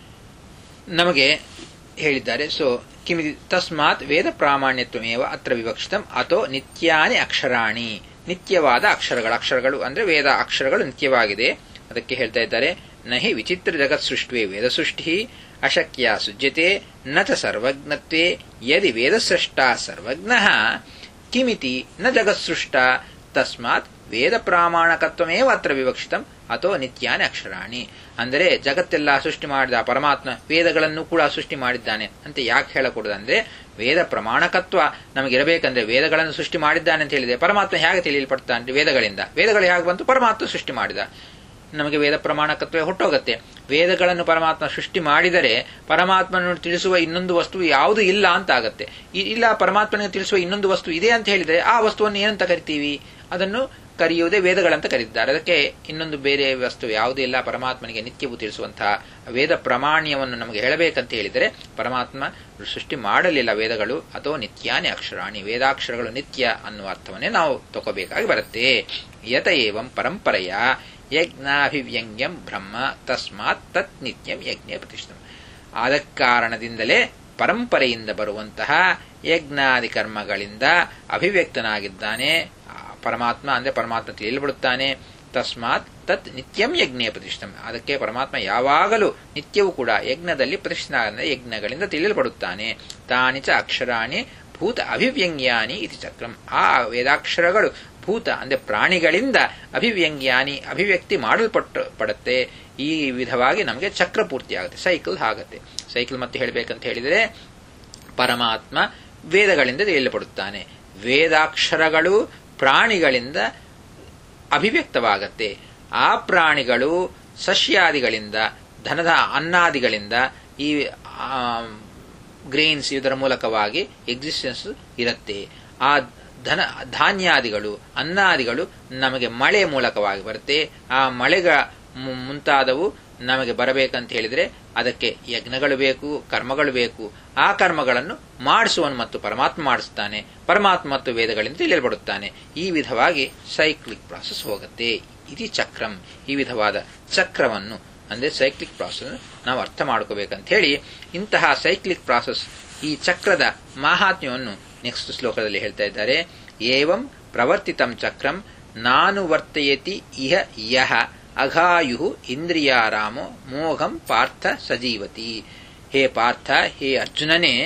Speaker 1: ನಮಗೆ ಹೇಳಿದ್ದಾರೆ. ಸೊ ಕಿಮಿತಿ ತಸ್ಮಾತ್ ವೇದ ಪ್ರಾಮಾಣ್ಯತ್ವಮೇವ ಅತ್ರ ವಿವಕ್ಷಿತಂ ಅಥೋ ನಿತ್ಯಾನಿ ಅಕ್ಷರಾಣಿ. ನಿತ್ಯವಾದ ಅಕ್ಷರಗಳು, ಅಕ್ಷರಗಳು ಅಂದ್ರೆ ವೇದ ಅಕ್ಷರಗಳು ನಿತ್ಯವಾಗಿದೆ. ಅದಕ್ಕೆ ಹೇಳ್ತಾ ಇದ್ದಾರೆ, ನಹಿ ವಿಚಿತ್ರ ಜಗತ್ ಸೃಷ್ಟಿವೇ ವೇದ ಸೃಷ್ಟಿ ಅಶಕ್ಯ ಸುಜ್ಯತೆ ನ ಚ ಸರ್ವಜ್ಞತ್ವೇ ಯದಿ ವೇದಸೃಷ್ಟ ಸರ್ವಜ್ಞಃ ಕಿಮಿತಿ ನ ಜಗತ್ಸೃಷ್ಟ ತಸ್ಮಾತ್ ವೇದ ಪ್ರಾಮಾಣಕತ್ವಮೇವ ಅತ್ರ ವಿವಕ್ಷಿತಂ ಅಥೋ ನಿತ್ಯಾನಿ ಅಕ್ಷರಾಣಿ. ಅಂದರೆ ಜಗತ್ತೆಲ್ಲ ಸೃಷ್ಟಿ ಮಾಡಿದ ಪರಮಾತ್ಮ ವೇದಗಳನ್ನು ಕೂಡ ಸೃಷ್ಟಿ ಮಾಡಿದ್ದಾನೆ ಅಂತ ಯಾಕೆ ಹೇಳಕೂಡದಂದ್ರೆ ವೇದ ಪ್ರಮಾಣಕತ್ವ ನಮಗಿರಬೇಕಂದ್ರೆ ವೇದಗಳನ್ನು ಸೃಷ್ಟಿ ಮಾಡಿದ್ದಾನೆ ಅಂತ ಹೇಳಿದೆ. ಪರಮಾತ್ಮ ಹೇಗೆ ತಿಳಿಯಲ್ಪಡ್ತಾನೆ ವೇದಗಳಿಂದ? ವೇದಗಳು ಹೇಗೆ ಬಂತು? ಪರಮಾತ್ಮ ಸೃಷ್ಟಿ ಮಾಡಿದ. ನಮಗೆ ವೇದ ಪ್ರಮಾಣಕತ್ವ ಹೊಟ್ಟೋಗತ್ತೆ. ವೇದಗಳನ್ನು ಪರಮಾತ್ಮ ಸೃಷ್ಟಿ ಮಾಡಿದರೆ ಪರಮಾತ್ಮನನ್ನು ತಿಳಿಸುವ ಇನ್ನೊಂದು ವಸ್ತು ಯಾವುದು ಇಲ್ಲ ಅಂತ ಆಗತ್ತೆ. ಇಲ್ಲ ಪರಮಾತ್ಮನಿಗೆ ತಿಳಿಸುವ ಇನ್ನೊಂದು ವಸ್ತು ಇದೆ ಅಂತ ಹೇಳಿದರೆ ಆ ವಸ್ತುವನ್ನು ಏನಂತ ಕರಿತೀವಿ? ಅದನ್ನು ಕರೆಯುವುದೇ ವೇದಗಳಂತ ಕರೀತಾರೆ. ಅದಕ್ಕೆ ಇನ್ನೊಂದು ಬೇರೆ ವಸ್ತು ಯಾವುದೂ ಇಲ್ಲ. ಪರಮಾತ್ಮನಿಗೆ ನಿತ್ಯವೂ ತಿಳಿಸುವಂತಹ ವೇದ ಪ್ರಮಾಣ್ಯವನ್ನು ನಮಗೆ ಹೇಳಬೇಕಂತ ಹೇಳಿದರೆ ಪರಮಾತ್ಮ ಸೃಷ್ಟಿ ಮಾಡಲಿಲ್ಲ ವೇದಗಳು, ಅಥವಾ ನಿತ್ಯಾನಿ ಅಕ್ಷರಾಣಿ, ವೇದಾಕ್ಷರಗಳು ನಿತ್ಯ ಅನ್ನುವ ಅರ್ಥವನ್ನೇ ನಾವು ತಗೋಬೇಕಾಗಿ ಬರುತ್ತೆ. ಯತ ಏವಂ ಪರಂಪರೆಯ ಯಜ್ಞಾಭಿವ್ಯಂಗ್ಯಂ ಬ್ರಹ್ಮ ತಸ್ಮಾತ್ ತತ್ ನಿತ್ಯಂ ಯಜ್ಞ ಪ್ರತಿಷ್ಠಂ. ಆದ ಕಾರಣದಿಂದಲೇ ಪರಂಪರೆಯಿಂದ ಬರುವಂತಹ ಯಜ್ಞಾದಿ ಕರ್ಮಗಳಿಂದ ಅಭಿವ್ಯಕ್ತನಾಗಿದ್ದಾನೆ ಪರಮಾತ್ಮ. ಅಂದರೆ ಪರಮಾತ್ಮ ತಿಳಿಯಲ್ಪಡುತ್ತಾನೆ. ತಸ್ಮಾತ್ ತತ್ ನಿತ್ಯಂ ಯಜ್ಞ ಪ್ರತಿಷ್ಠಂ. ಅದಕ್ಕೆ ಪರಮಾತ್ಮ ಯಾವಾಗಲೂ ನಿತ್ಯವೂ ಕೂಡ ಯಜ್ಞದಲ್ಲಿ ಪ್ರತಿಷ್ಠಾ ಯಜ್ಞಗಳಿಂದ ತಿಳಿಯಲ್ಪಡುತ್ತಾನೆ. ತಾನಿಚ ಅಕ್ಷರಾಣಿ ಭೂತ ಅಭಿವ್ಯಂಗ್ಯಾನಿ ಇತಿ ಚಕ್ರಂ. ಆ ವೇದಾಕ್ಷರಗಳು ಭೂತ ಅಂದರೆ ಪ್ರಾಣಿಗಳಿಂದ ಅಭಿವ್ಯಂಗ್ಯಾನಿ ಅಭಿವ್ಯಕ್ತಿ ಮಾಡಲ್ಪಟ್ಟು ಪಡುತ್ತೆ. ಈ ವಿಧವಾಗಿ ನಮಗೆ ಚಕ್ರ ಪೂರ್ತಿ ಆಗುತ್ತೆ, ಸೈಕಲ್ ಆಗುತ್ತೆ. ಸೈಕಲ್ ಮತ್ತೆ ಹೇಳಬೇಕಂತ ಹೇಳಿದರೆ ಪರಮಾತ್ಮ ವೇದಗಳಿಂದ ತಿಳಿಯಲ್ಪಡುತ್ತಾನೆ. ವೇದಾಕ್ಷರಗಳು ಪ್ರಾಣಿಗಳಿಂದ ಅಭಿವ್ಯಕ್ತವಾಗತ್ತೆ. ಆ ಪ್ರಾಣಿಗಳು ಸಸ್ಯಾದಿಗಳಿಂದ, ಧನದ ಅನ್ನಾದಿಗಳಿಂದ, ಈ ಗ್ರೇನ್ಸ್ ಇದರ ಮೂಲಕವಾಗಿ ಎಕ್ಸಿಸ್ಟೆನ್ಸ್ ಇರುತ್ತೆ. ಆ ಧನ ಧಾನ್ಯಾದಿಗಳು ಅನ್ನಾದಿಗಳು ನಮಗೆ ಮಳೆ ಮೂಲಕವಾಗಿ ಬರುತ್ತೆ. ಆ ಮಳೆಗ ಮುಂತಾದವು ನಮಗೆ ಬರಬೇಕಂತ ಹೇಳಿದರೆ ಅದಕ್ಕೆ ಯಜ್ಞಗಳು ಬೇಕು, ಕರ್ಮಗಳು ಬೇಕು. ಆ ಕರ್ಮಗಳನ್ನು ಮಾಡಿಸುವನು ಮತ್ತು ಪರಮಾತ್ಮ ಮಾಡಿಸ್ತಾನೆ. ಪರಮಾತ್ಮ ಮತ್ತು ವೇದಗಳಿಂದ ತಿಳಿಯಲ್ಪಡುತ್ತಾನೆ. ಈ ವಿಧವಾಗಿ ಸೈಕ್ಲಿಕ್ ಪ್ರಾಸೆಸ್ ಹೋಗುತ್ತೆ. ಇದು ಚಕ್ರಂ. ಈ ವಿಧವಾದ ಚಕ್ರವನ್ನು ಅಂದರೆ ಸೈಕ್ಲಿಕ್ ಪ್ರಾಸೆಸ್ ನಾವು ಅರ್ಥ ಮಾಡ್ಕೋಬೇಕಂತ ಹೇಳಿ ಇಂತಹ ಸೈಕ್ಲಿಕ್ ಪ್ರಾಸೆಸ್ ಈ ಚಕ್ರದ ಮಾಹಾತ್ಮ್ಯವನ್ನು ನೆಕ್ಸ್ಟ್ ಶ್ಲೋಕದಲ್ಲಿ ಹೇಳ್ತಾ ಇದ್ದಾರೆ. ಏವಂ ಪ್ರವರ್ತಿತಂ ಚಕ್ರಂ ನಾನು ವರ್ತಯತಿ ಇಹ ಯಹ ಅಘಾಯು ಇಂದ್ರಿಯಾರಾಮೋ ಮೋಹಂ ಪಾರ್ಥ ಸಜೀವತಿ. ಹೇ ಪಾರ್ಥ, ಹೇ ಅರ್ಜುನನೇ,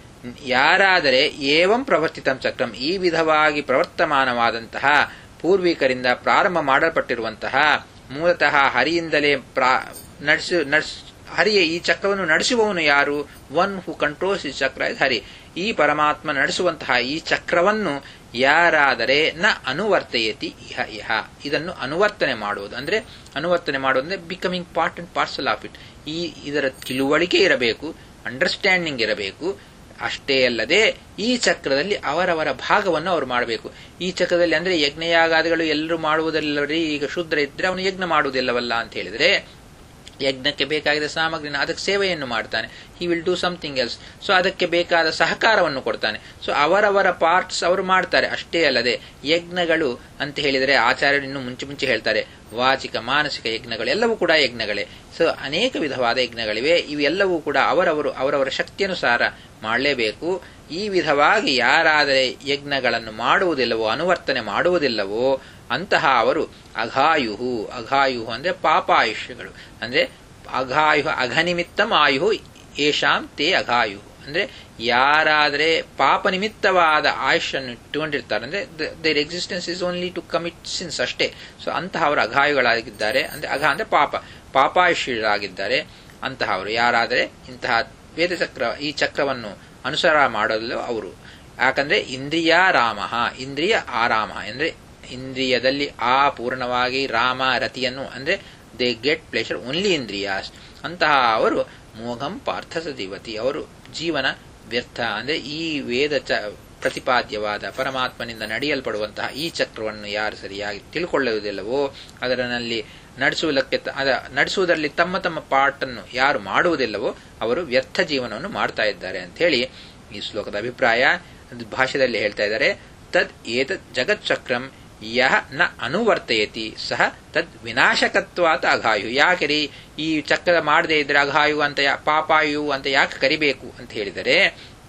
Speaker 1: ಯಾರಾದರೆ ಏವಂ ಪ್ರವರ್ತಿತಂ ಚಕ್ರಂ, ಈ ವಿಧವಾಗಿ ಪ್ರವರ್ತಮಾನವಾದಂತಹ ಪೂರ್ವಿಕರಿಂದ ಪ್ರಾರಂಭ ಮಾಡಲ್ಪಟ್ಟಿರುವಂತಹ ಮೂಲತಃ ಹರಿಯಿಂದಲೇ ಪ್ರಾ ನಡೆಸಿ ನಡ್ಸ್ ಹರಿಯೇ ಈ ಚಕ್ರವನ್ನು ನಡೆಸುವವನು ಯಾರು? ಒನ್ ಹೂ ಕಂಟ್ರೋಲ್ಸ್ ಈ ಚಕ್ರ ಇಸ್ ಹರಿ. ಈ ಪರಮಾತ್ಮ ನಡೆಸುವಂತಹ ಈ ಚಕ್ರವನ್ನು ಯಾರಾದರೆ ನ ಅನುವರ್ತಯತಿ ಇಹ ಇಹ, ಇದನ್ನು ಅನುವರ್ತನೆ ಮಾಡುವುದು ಅಂದ್ರೆ ಅನುವರ್ತನೆ ಮಾಡುವುದು ಅಂದ್ರೆ becoming part and parcel of it. ಈ ಇದರ ತಿಳುವಳಿಕೆ ಇರಬೇಕು, ಅಂಡರ್ಸ್ಟ್ಯಾಂಡಿಂಗ್ ಇರಬೇಕು. ಅಷ್ಟೇ ಅಲ್ಲದೆ ಈ ಚಕ್ರದಲ್ಲಿ ಅವರವರ ಭಾಗವನ್ನು ಅವರು ಮಾಡಬೇಕು. ಈ ಚಕ್ರದಲ್ಲಿ ಅಂದ್ರೆ ಯಜ್ಞಯಾಗಾದಿಗಳು ಎಲ್ಲರೂ ಮಾಡುವುದಲ್ಲವರಿ. ಈಗ ಶೂದ್ರ ಇದ್ರೆ ಅವನು ಯಜ್ಞ ಮಾಡುವುದಿಲ್ಲವಲ್ಲ ಅಂತ ಹೇಳಿದ್ರೆ ಯಜ್ಞಕ್ಕೆ ಬೇಕಾದ ಸಾಮಗ್ರಿನ ಅದಕ್ಕೆ ಸೇವೆಯನ್ನು ಮಾಡ್ತಾನೆ. He will do something else. So ಅದಕ್ಕೆ ಬೇಕಾದ ಸಹಕಾರವನ್ನು ಕೊಡ್ತಾನೆ. ಸೊ ಅವರವರ ಪಾರ್ಟ್ಸ್ ಅವರು ಮಾಡ್ತಾರೆ. ಅಷ್ಟೇ ಅಲ್ಲದೆ ಯಜ್ಞಗಳು ಅಂತ ಹೇಳಿದರೆ ಆಚಾರ್ಯರು ಇನ್ನು ಮುಂಚೆ ಮುಂಚೆ ಹೇಳ್ತಾರೆ, ವಾಚಿಕ ಮಾನಸಿಕ ಯಜ್ಞಗಳು ಎಲ್ಲವೂ ಕೂಡ ಯಜ್ಞಗಳೇ. ಸೊ ಅನೇಕ ವಿಧವಾದ ಯಜ್ಞಗಳಿವೆ. ಇವೆಲ್ಲವೂ ಕೂಡ ಅವರವರು ಅವರವರ ಶಕ್ತಿಯನುಸಾರ ಮಾಡಲೇಬೇಕು. ಈ ವಿಧವಾಗಿ ಯಾರಾದರೆ ಯಜ್ಞಗಳನ್ನು ಮಾಡುವುದಿಲ್ಲವೋ, ಅನುವರ್ತನೆ ಮಾಡುವುದಿಲ್ಲವೋ ಅಂತಹ ಅವರು ಅಘಾಯುಹು. ಅಘಾಯುಹು ಅಂದ್ರೆ ಪಾಪಾಯುಷ್ಯಗಳು. ಅಂದ್ರೆ ಅಘಾಯು ಅಘನಿಮಿತ್ತಂ ಆಯುಹು ಏಷಾಂ ತೇ ಅಘಾಯುಹು. ಅಂದ್ರೆ ಯಾರಾದರೆ ಪಾಪ ನಿಮಿತ್ತವಾದ ಆಯುಷನ್ನು ಇಟ್ಟುಕೊಂಡಿರ್ತಾರೆ, ಅಂದ್ರೆ their existence is only to commit sins ಅಷ್ಟೇ. ಸೊ ಅಂತಹ ಅವರು ಅಘಾಯುಗಳಾಗಿದ್ದಾರೆ. ಅಂದ್ರೆ ಅಘ ಅಂದ್ರೆ ಪಾಪ, ಪಾಪಾಯುಷ್ಯರಾಗಿದ್ದಾರೆ. ಅಂತಹ ಅವರು ಯಾರಾದರೆ ಇಂತಹ ವೇದಚಕ್ರ ಈ ಚಕ್ರವನ್ನು ಅನುಸಾರ ಮಾಡಲು ಅವರು. ಯಾಕಂದ್ರೆ ಇಂದ್ರಿಯಾರಾಮ, ಇಂದ್ರಿಯ ಆರಾಮ ಅಂದ್ರೆ ಇಂದ್ರಿಯದಲ್ಲಿ ಆ ಪೂರ್ಣವಾಗಿ ರಾಮ ರತಿಯನ್ನು ಅಂದ್ರೆ they get pleasure only indriyas. ಅಂತಹ ಅವರು ಮೋಘಂ ಪಾರ್ಥ ಸಜೀವತಿ, ಅವರು ಜೀವನ ವ್ಯರ್ಥ ಅಂದ್ರೆ ಈ ವೇದ ಚ ಪ್ರತಿಪಾದ್ಯವಾದ ಪರಮಾತ್ಮನಿಂದ ನಡೆಯಲ್ಪಡುವಂತಹ ಈ ಚಕ್ರವನ್ನು ಯಾರು ಸರಿಯಾಗಿ ತಿಳ್ಕೊಳ್ಳುವುದಿಲ್ಲವೋ, ಅದರಲ್ಲಿ ನಡೆಸುವುದಕ್ಕೆ ಅದ ನಡೆಸುವುದರಲ್ಲಿ ತಮ್ಮ ತಮ್ಮ ಪಾಠನ್ನು ಯಾರು ಮಾಡುವುದಿಲ್ಲವೋ ಅವರು ವ್ಯರ್ಥ ಜೀವನವನ್ನು ಮಾಡ್ತಾ ಇದ್ದಾರೆ ಅಂತ ಹೇಳಿ ಈ ಶ್ಲೋಕದ ಅಭಿಪ್ರಾಯ. ಭಾಷ್ಯದಲ್ಲಿ ಹೇಳ್ತಾ ಇದ್ದಾರೆ, ತದ್ ಏತದ್ ಜಗಚ್ಚಕ್ರಂ ಯಹ ನ ಅನುವರ್ತಯತಿ ಸಹ ತದ್ ವಿನಾಶಕತ್ವಾತ ಅಘಾಯು. ಯಾಕೆ ಈ ಚಕ್ರ ಮಾಡದೇ ಇದ್ರೆ ಅಘಾಯು ಅಂತ ಪಾಪಾಯು ಅಂತ ಯಾಕೆ ಕರಿಬೇಕು ಅಂತ ಹೇಳಿದರೆ,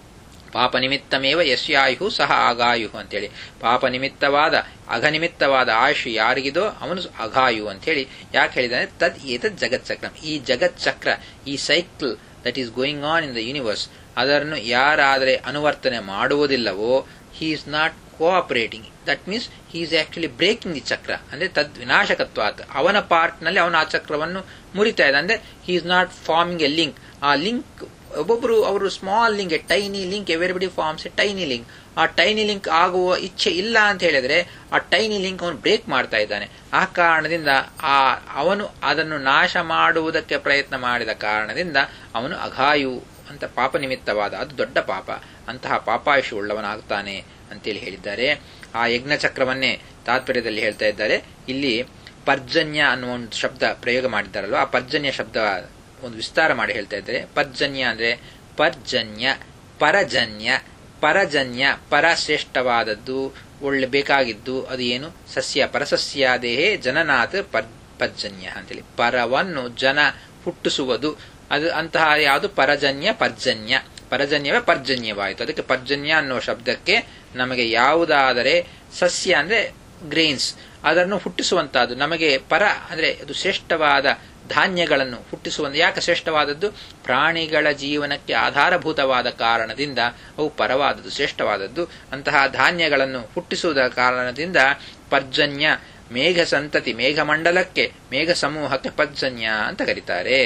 Speaker 1: ಪಾಪ ನಿಮಿತ್ತಮೇವ ಯಸ್ಯಾಯು ಸಹ ಅಘಾಯು ಅಂತೇಳಿ, ಪಾಪ ನಿಮಿತ್ತವಾದ ಅಘನಿಮಿತ್ತವಾದ ಆಯುಷ್ ಯಾರಿಗಿದೋ ಅವನು ಅಘಾಯು ಅಂತ ಹೇಳಿ ಯಾಕೆ ಹೇಳಿದಾನೆ. ತದ್ ಏತದ್ ಜಗಚ್ಚಕ್ರಂ, ಈ ಜಗಚ್ಚಕ್ರ ಈ cycle that is going on in the universe, ಅದನ್ನು ಯಾರಾದರೆ ಅನುವರ್ತನೆ ಮಾಡುವುದಿಲ್ಲವೋ he is not cooperating. That means he is actually breaking the chakra. ಅಂದ್ರೆ ತದ್ ವಿನಾಶಕತ್ವಾತ್, ಅವನ ಪಾರ್ಟ್ ನಲ್ಲಿ ಅವನ ಆ ಚಕ್ರವನ್ನು ಮುರಿತಾ ಇದೆ. ಅಂದ್ರೆ he is not forming a link. ಆ ಲಿಂಕ್ ಒಬ್ಬೊಬ್ರು ಅವರು small link a tiny link everybody forms a tiny link. ಆ ಟೈನಿ ಲಿಂಕ್ ಆಗುವ ಇಚ್ಛೆ ಇಲ್ಲ ಅಂತ ಹೇಳಿದ್ರೆ ಆ ಟೈನಿ ಲಿಂಕ್ ಅವನು ಬ್ರೇಕ್ ಮಾಡ್ತಾ ಇದ್ದಾನೆ. ಆ ಕಾರಣದಿಂದ ಆ ಅವನು ಅದನ್ನು ನಾಶ ಮಾಡುವುದಕ್ಕೆ ಪ್ರಯತ್ನ ಮಾಡಿದ ಕಾರಣದಿಂದ ಅವನು ಅಘಾಯು ಅಂತ ಪಾಪ ನಿಮಿತ್ತವಾದ, ಅದು ದೊಡ್ಡ ಪಾಪ, ಅಂತಹ ಪಾಪಾಯುಷ ಉಳ್ಳವನಾಗ್ತಾನೆ ಅಂತೇಳಿ ಹೇಳಿದ್ದಾರೆ. ಆ ಯಜ್ಞ ಚಕ್ರವನ್ನೇ ತಾತ್ಪರ್ಯದಲ್ಲಿ ಹೇಳ್ತಾ ಇದ್ದಾರೆ. ಇಲ್ಲಿ ಪರ್ಜನ್ಯ ಅನ್ನುವ ಒಂದು ಶಬ್ದ ಪ್ರಯೋಗ ಮಾಡಿದ್ದಾರಲ್ವ, ಆ ಪರ್ಜನ್ಯ ಶಬ್ದ ಒಂದು ವಿಸ್ತಾರ ಮಾಡಿ ಹೇಳ್ತಾ ಇದ್ದಾರೆ. ಪರ್ಜನ್ಯ ಅಂದ್ರೆ ಪರ್ಜನ್ಯ, ಪರಜನ್ಯ, ಪರಜನ್ಯ, ಪರ ಶ್ರೇಷ್ಠವಾದದ್ದು, ಒಳ್ಳೆ ಬೇಕಾಗಿದ್ದು, ಅದು ಏನು ಸಸ್ಯ, ಪರಸಸ್ಯಾದೇಹೇ ಜನನಾಥ್ ಪರ್ ಪರ್ಜನ್ಯ ಅಂತೇಳಿ. ಪರವನ್ನು ಜನ ಹುಟ್ಟಿಸುವುದು, ಅದು ಅಂತಹ ಯಾವುದು ಪರಜನ್ಯ ಪರ್ಜನ್ಯ. ಪರಜನ್ಯವೇ ಪರ್ಜನ್ಯವಾಯಿತು. ಅದಕ್ಕೆ ಪರ್ಜನ್ಯ ಅನ್ನುವ ಶಬ್ದಕ್ಕೆ ನಮಗೆ ಯಾವುದಾದರೆ ಸಸ್ಯ ಅಂದ್ರೆ ಗ್ರೇನ್ಸ್, ಅದನ್ನು ಹುಟ್ಟಿಸುವಂತಹದ್ದು. ನಮಗೆ ಪರ ಅಂದ್ರೆ ಅದು ಶ್ರೇಷ್ಠವಾದ ಧಾನ್ಯಗಳನ್ನು ಹುಟ್ಟಿಸುವಂತ. ಯಾಕೆ ಶ್ರೇಷ್ಠವಾದದ್ದು? ಪ್ರಾಣಿಗಳ ಜೀವನಕ್ಕೆ ಆಧಾರಭೂತವಾದ ಕಾರಣದಿಂದ ಅವು ಪರವಾದದ್ದು, ಶ್ರೇಷ್ಠವಾದದ್ದು. ಅಂತಹ ಧಾನ್ಯಗಳನ್ನು ಹುಟ್ಟಿಸುವುದರ ಕಾರಣದಿಂದ ಪರ್ಜನ್ಯ, ಮೇಘ ಸಂತತಿ, ಮೇಘಮಂಡಲಕ್ಕೆ, ಮೇಘ ಸಮೂಹಕ್ಕೆ ಪರ್ಜನ್ಯ ಅಂತ ಕರೀತಾರೆ.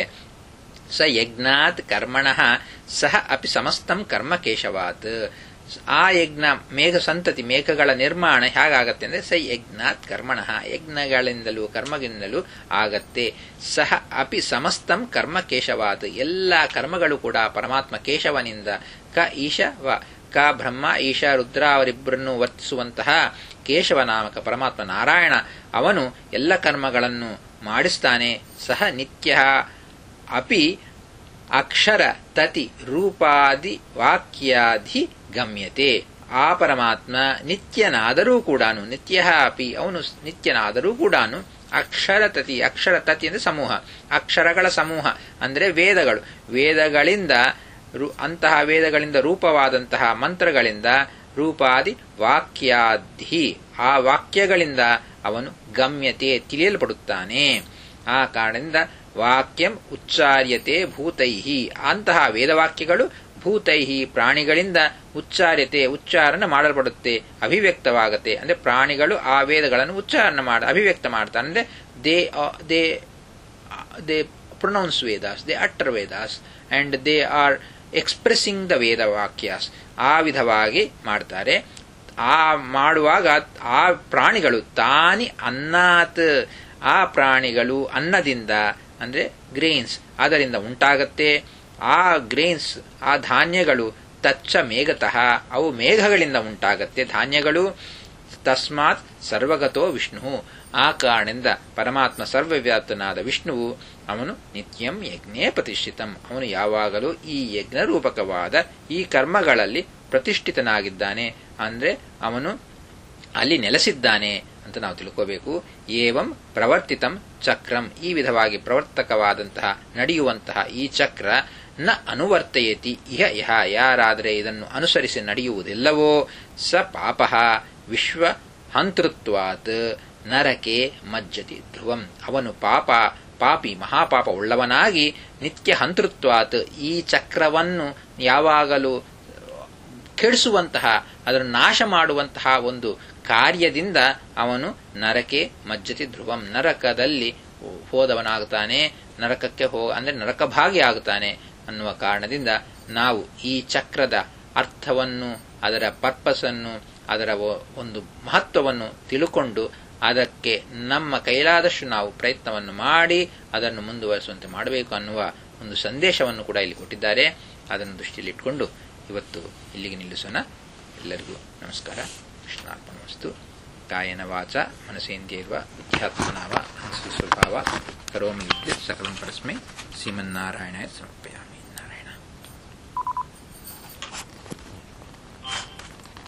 Speaker 1: ಸ ಯಜ್ಞಾತ್ ಕರ್ಮಣಃ ಸಹ ಅಪಿ ಸಮಸ್ತಂ ಕರ್ಮ ಕೇಶವಾತ್. ಆ ಯಜ್ಞ ಮೇಘ ಸಂತತಿ, ಮೇಘಗಳ ನಿರ್ಮಾಣ ಹೇಗಾಗತ್ತೆ ಅಂದ್ರೆ ಸ ಯಜ್ಞಾತ್ ಕರ್ಮಣಃ, ಯಜ್ಞಗಳಿಂದಲೂ ಕರ್ಮಗಳಿಂದಲೂ ಆಗತ್ತೆ. ಸಹ ಅಪಿ ಸಮಸ್ತಂ ಕರ್ಮ ಕೇಶವಾತ್, ಎಲ್ಲ ಕರ್ಮಗಳು ಕೂಡ ಪರಮಾತ್ಮ ಕೇಶವನಿಂದ. ಕ ಈಶವ, ಕ ಬ್ರಹ್ಮ, ಈಶ ರುದ್ರ ಅವರಿಬ್ಬರನ್ನು ವರ್ತಿಸುವಂತಹ ಕೇಶವನಾಮಕ ಪರಮಾತ್ಮ ನಾರಾಯಣ ಅವನು ಎಲ್ಲ ಕರ್ಮಗಳನ್ನು ಮಾಡಿಸ್ತಾನೆ. ಸಹ ನಿತ್ಯ ಅಪಿ ಅಕ್ಷರ ತತಿ ರೂಪಾದಿ ವಾಕ್ಯಾಧಿ ಗಮ್ಯತೆ. ಆ ಪರಮಾತ್ಮ ನಿತ್ಯನಾದರೂ ಕೂಡ, ನಿತ್ಯ ಅಪಿ ಅವನು ನಿತ್ಯನಾದರೂ ಕೂಡ ಅಕ್ಷರ ತತಿ, ಅಕ್ಷರ ತತಿ ಅಂದ್ರೆ ಸಮೂಹ, ಅಕ್ಷರಗಳ ಸಮೂಹ ಅಂದ್ರೆ ವೇದಗಳು, ವೇದಗಳಿಂದ ಅಂತಹ ವೇದಗಳಿಂದ ರೂಪವಾದಂತಹ ಮಂತ್ರಗಳಿಂದ, ರೂಪಾದಿ ವಾಕ್ಯಾಧಿ ಆ ವಾಕ್ಯಗಳಿಂದ ಅವನು ಗಮ್ಯತೆ ತಿಳಿಯಲ್ಪಡುತ್ತಾನೆ. ಆ ಕಾರಣದಿಂದ ವಾಕ್ಯಂ ಉಚ್ಚಾರ್ಯತೆ ಭೂತೈಹಿ, ಅಂತಹ ವೇದವಾಕ್ಯಗಳು ಭೂತೈಹಿ ಪ್ರಾಣಿಗಳಿಂದ ಉಚ್ಚಾರ್ಯತೆ ಉಚ್ಚಾರಣ ಮಾಡಲ್ಪಡುತ್ತೆ, ಅಭಿವ್ಯಕ್ತವಾಗತ್ತೆ. ಅಂದ್ರೆ ಪ್ರಾಣಿಗಳು ಆ ವೇದಗಳನ್ನು ಉಚ್ಚಾರಣ ಮಾಡ ಅಭಿವ್ಯಕ್ತ ಮಾಡ್ತಾರೆ. ಅಂದ್ರೆ they they they pronounce Vedas, they utter Vedas and they are expressing the Veda vakyas. ಆ ವಿಧವಾಗಿ ಮಾಡ್ತಾರೆ. ಆ ಮಾಡುವಾಗ ಆ ಪ್ರಾಣಿಗಳು ತಾನಿ ಅನ್ನಾತ್, ಆ ಪ್ರಾಣಿಗಳು ಅನ್ನದಿಂದ ಅಂದ್ರೆ ಗ್ರೇನ್ಸ್ ಅದರಿಂದ ಉಂಟಾಗತ್ತೆ. ಆ ಗ್ರೇನ್ಸ್ ಆ ಧಾನ್ಯಗಳು ತಚ್ಚ ಮೇಘತಃ ಅವು ಮೇಘಗಳಿಂದ ಉಂಟಾಗತ್ತೆ ಧಾನ್ಯಗಳು. ತಸ್ಮಾತ್ ಸರ್ವಗತೋ ವಿಷ್ಣು, ಆ ಕಾರಣದಿಂದ ಪರಮಾತ್ಮ ಸರ್ವವ್ಯಾಪ್ತನಾದ ವಿಷ್ಣುವು ಅವನು ನಿತ್ಯಂ ಯಜ್ಞೇ ಪ್ರತಿಷ್ಠಿತಂ, ಅವನು ಯಾವಾಗಲೂ ಈ ಯಜ್ಞ ರೂಪಕವಾದ ಈ ಕರ್ಮಗಳಲ್ಲಿ ಪ್ರತಿಷ್ಠಿತನಾಗಿದ್ದಾನೆ. ಅಂದ್ರೆ ಅವನು ಅಲ್ಲಿ ನೆಲೆಸಿದ್ದಾನೆ ಅಂತ ನಾವು ತಿಳ್ಕೋಬೇಕು. ಏವಂ ಪ್ರವರ್ತಿತಂ ಚಕ್ರಂ, ಈ ವಿಧವಾಗಿ ಪ್ರವರ್ತಕವಾದಂತಹ ನಡೆಯುವಂತಹ ಈ ಚಕ್ರ ನ ಅನುವರ್ತಯತಿ ಇಹ ಇಹ, ಯಾರಾದರೆ ಇದನ್ನು ಅನುಸರಿಸಿ ನಡೆಯುವುದಿಲ್ಲವೋ ಸ ಪಾಪಃ ವಿಶ್ವ ಹಂತೃತ್ವಾತ್ ನರಕೆ ಮಜ್ಜತಿ ಧ್ರುವಂ, ಅವನು ಪಾಪ ಪಾಪಿ ಮಹಾಪಾಪ ಉಳ್ಳವನಾಗಿ ನಿತ್ಯ ಹಂತೃತ್ವಾತ್ ಈ ಚಕ್ರವನ್ನು ಯಾವಾಗಲೂ ಕೆಡಿಸುವಂತಹ ಅದನ್ನು ನಾಶ ಮಾಡುವಂತಹ ಒಂದು ಕಾರ್ಯದಿಂದ ಅವನು ನರಕೆ ಮಜ್ಜತಿ ಧ್ರುವಂ, ನರಕದಲ್ಲಿ ಹೋದವನಾಗುತ್ತಾನೆ, ನರಕಕ್ಕೆ ಹೋ ಅಂದ್ರೆ ನರಕ ಭಾಗಿ ಆಗುತ್ತಾನೆ ಅನ್ನುವ ಕಾರಣದಿಂದ ನಾವು ಈ ಚಕ್ರದ ಅರ್ಥವನ್ನು, ಅದರ ಪರ್ಪಸ್ ಅನ್ನು, ಅದರ ಒಂದು ಮಹತ್ವವನ್ನು ತಿಳುಕೊಂಡು ಅದಕ್ಕೆ ನಮ್ಮ ಕೈಲಾದಷ್ಟು ನಾವು ಪ್ರಯತ್ನವನ್ನು ಮಾಡಿ ಅದನ್ನು ಮುಂದುವರಿಸುವಂತೆ ಮಾಡಬೇಕು ಅನ್ನುವ ಒಂದು ಸಂದೇಶವನ್ನು ಕೂಡ ಇಲ್ಲಿ ಕೊಟ್ಟಿದ್ದಾರೆ. ಅದನ್ನು ದೃಷ್ಟಿಯಲ್ಲಿಟ್ಟುಕೊಂಡು ಇವತ್ತು ಇಲ್ಲಿಗೆ ನಿಲ್ಲಿಸೋಣ. ಎಲ್ಲರಿಗೂ ನಮಸ್ಕಾರ. ಕೃಷ್ಣಾರ್ಪಣಮಸ್ತು. ಕಾಯನ ವಾಚ ಮನಸೇಂದ್ರಿಯರ್ವ ಬುದ್ಧ್ಯಾತ್ಮನಾವ ಸ್ವಭಾವ ಕರೋಮಿ ವಿದ್ಯುತ್ ಸಕಲಂ ಪರಸ್ಮೈ ಶ್ರೀಮನ್ನಾರಾಯಣಾಯ ಸಮರ್ಪಯಾಮಿ.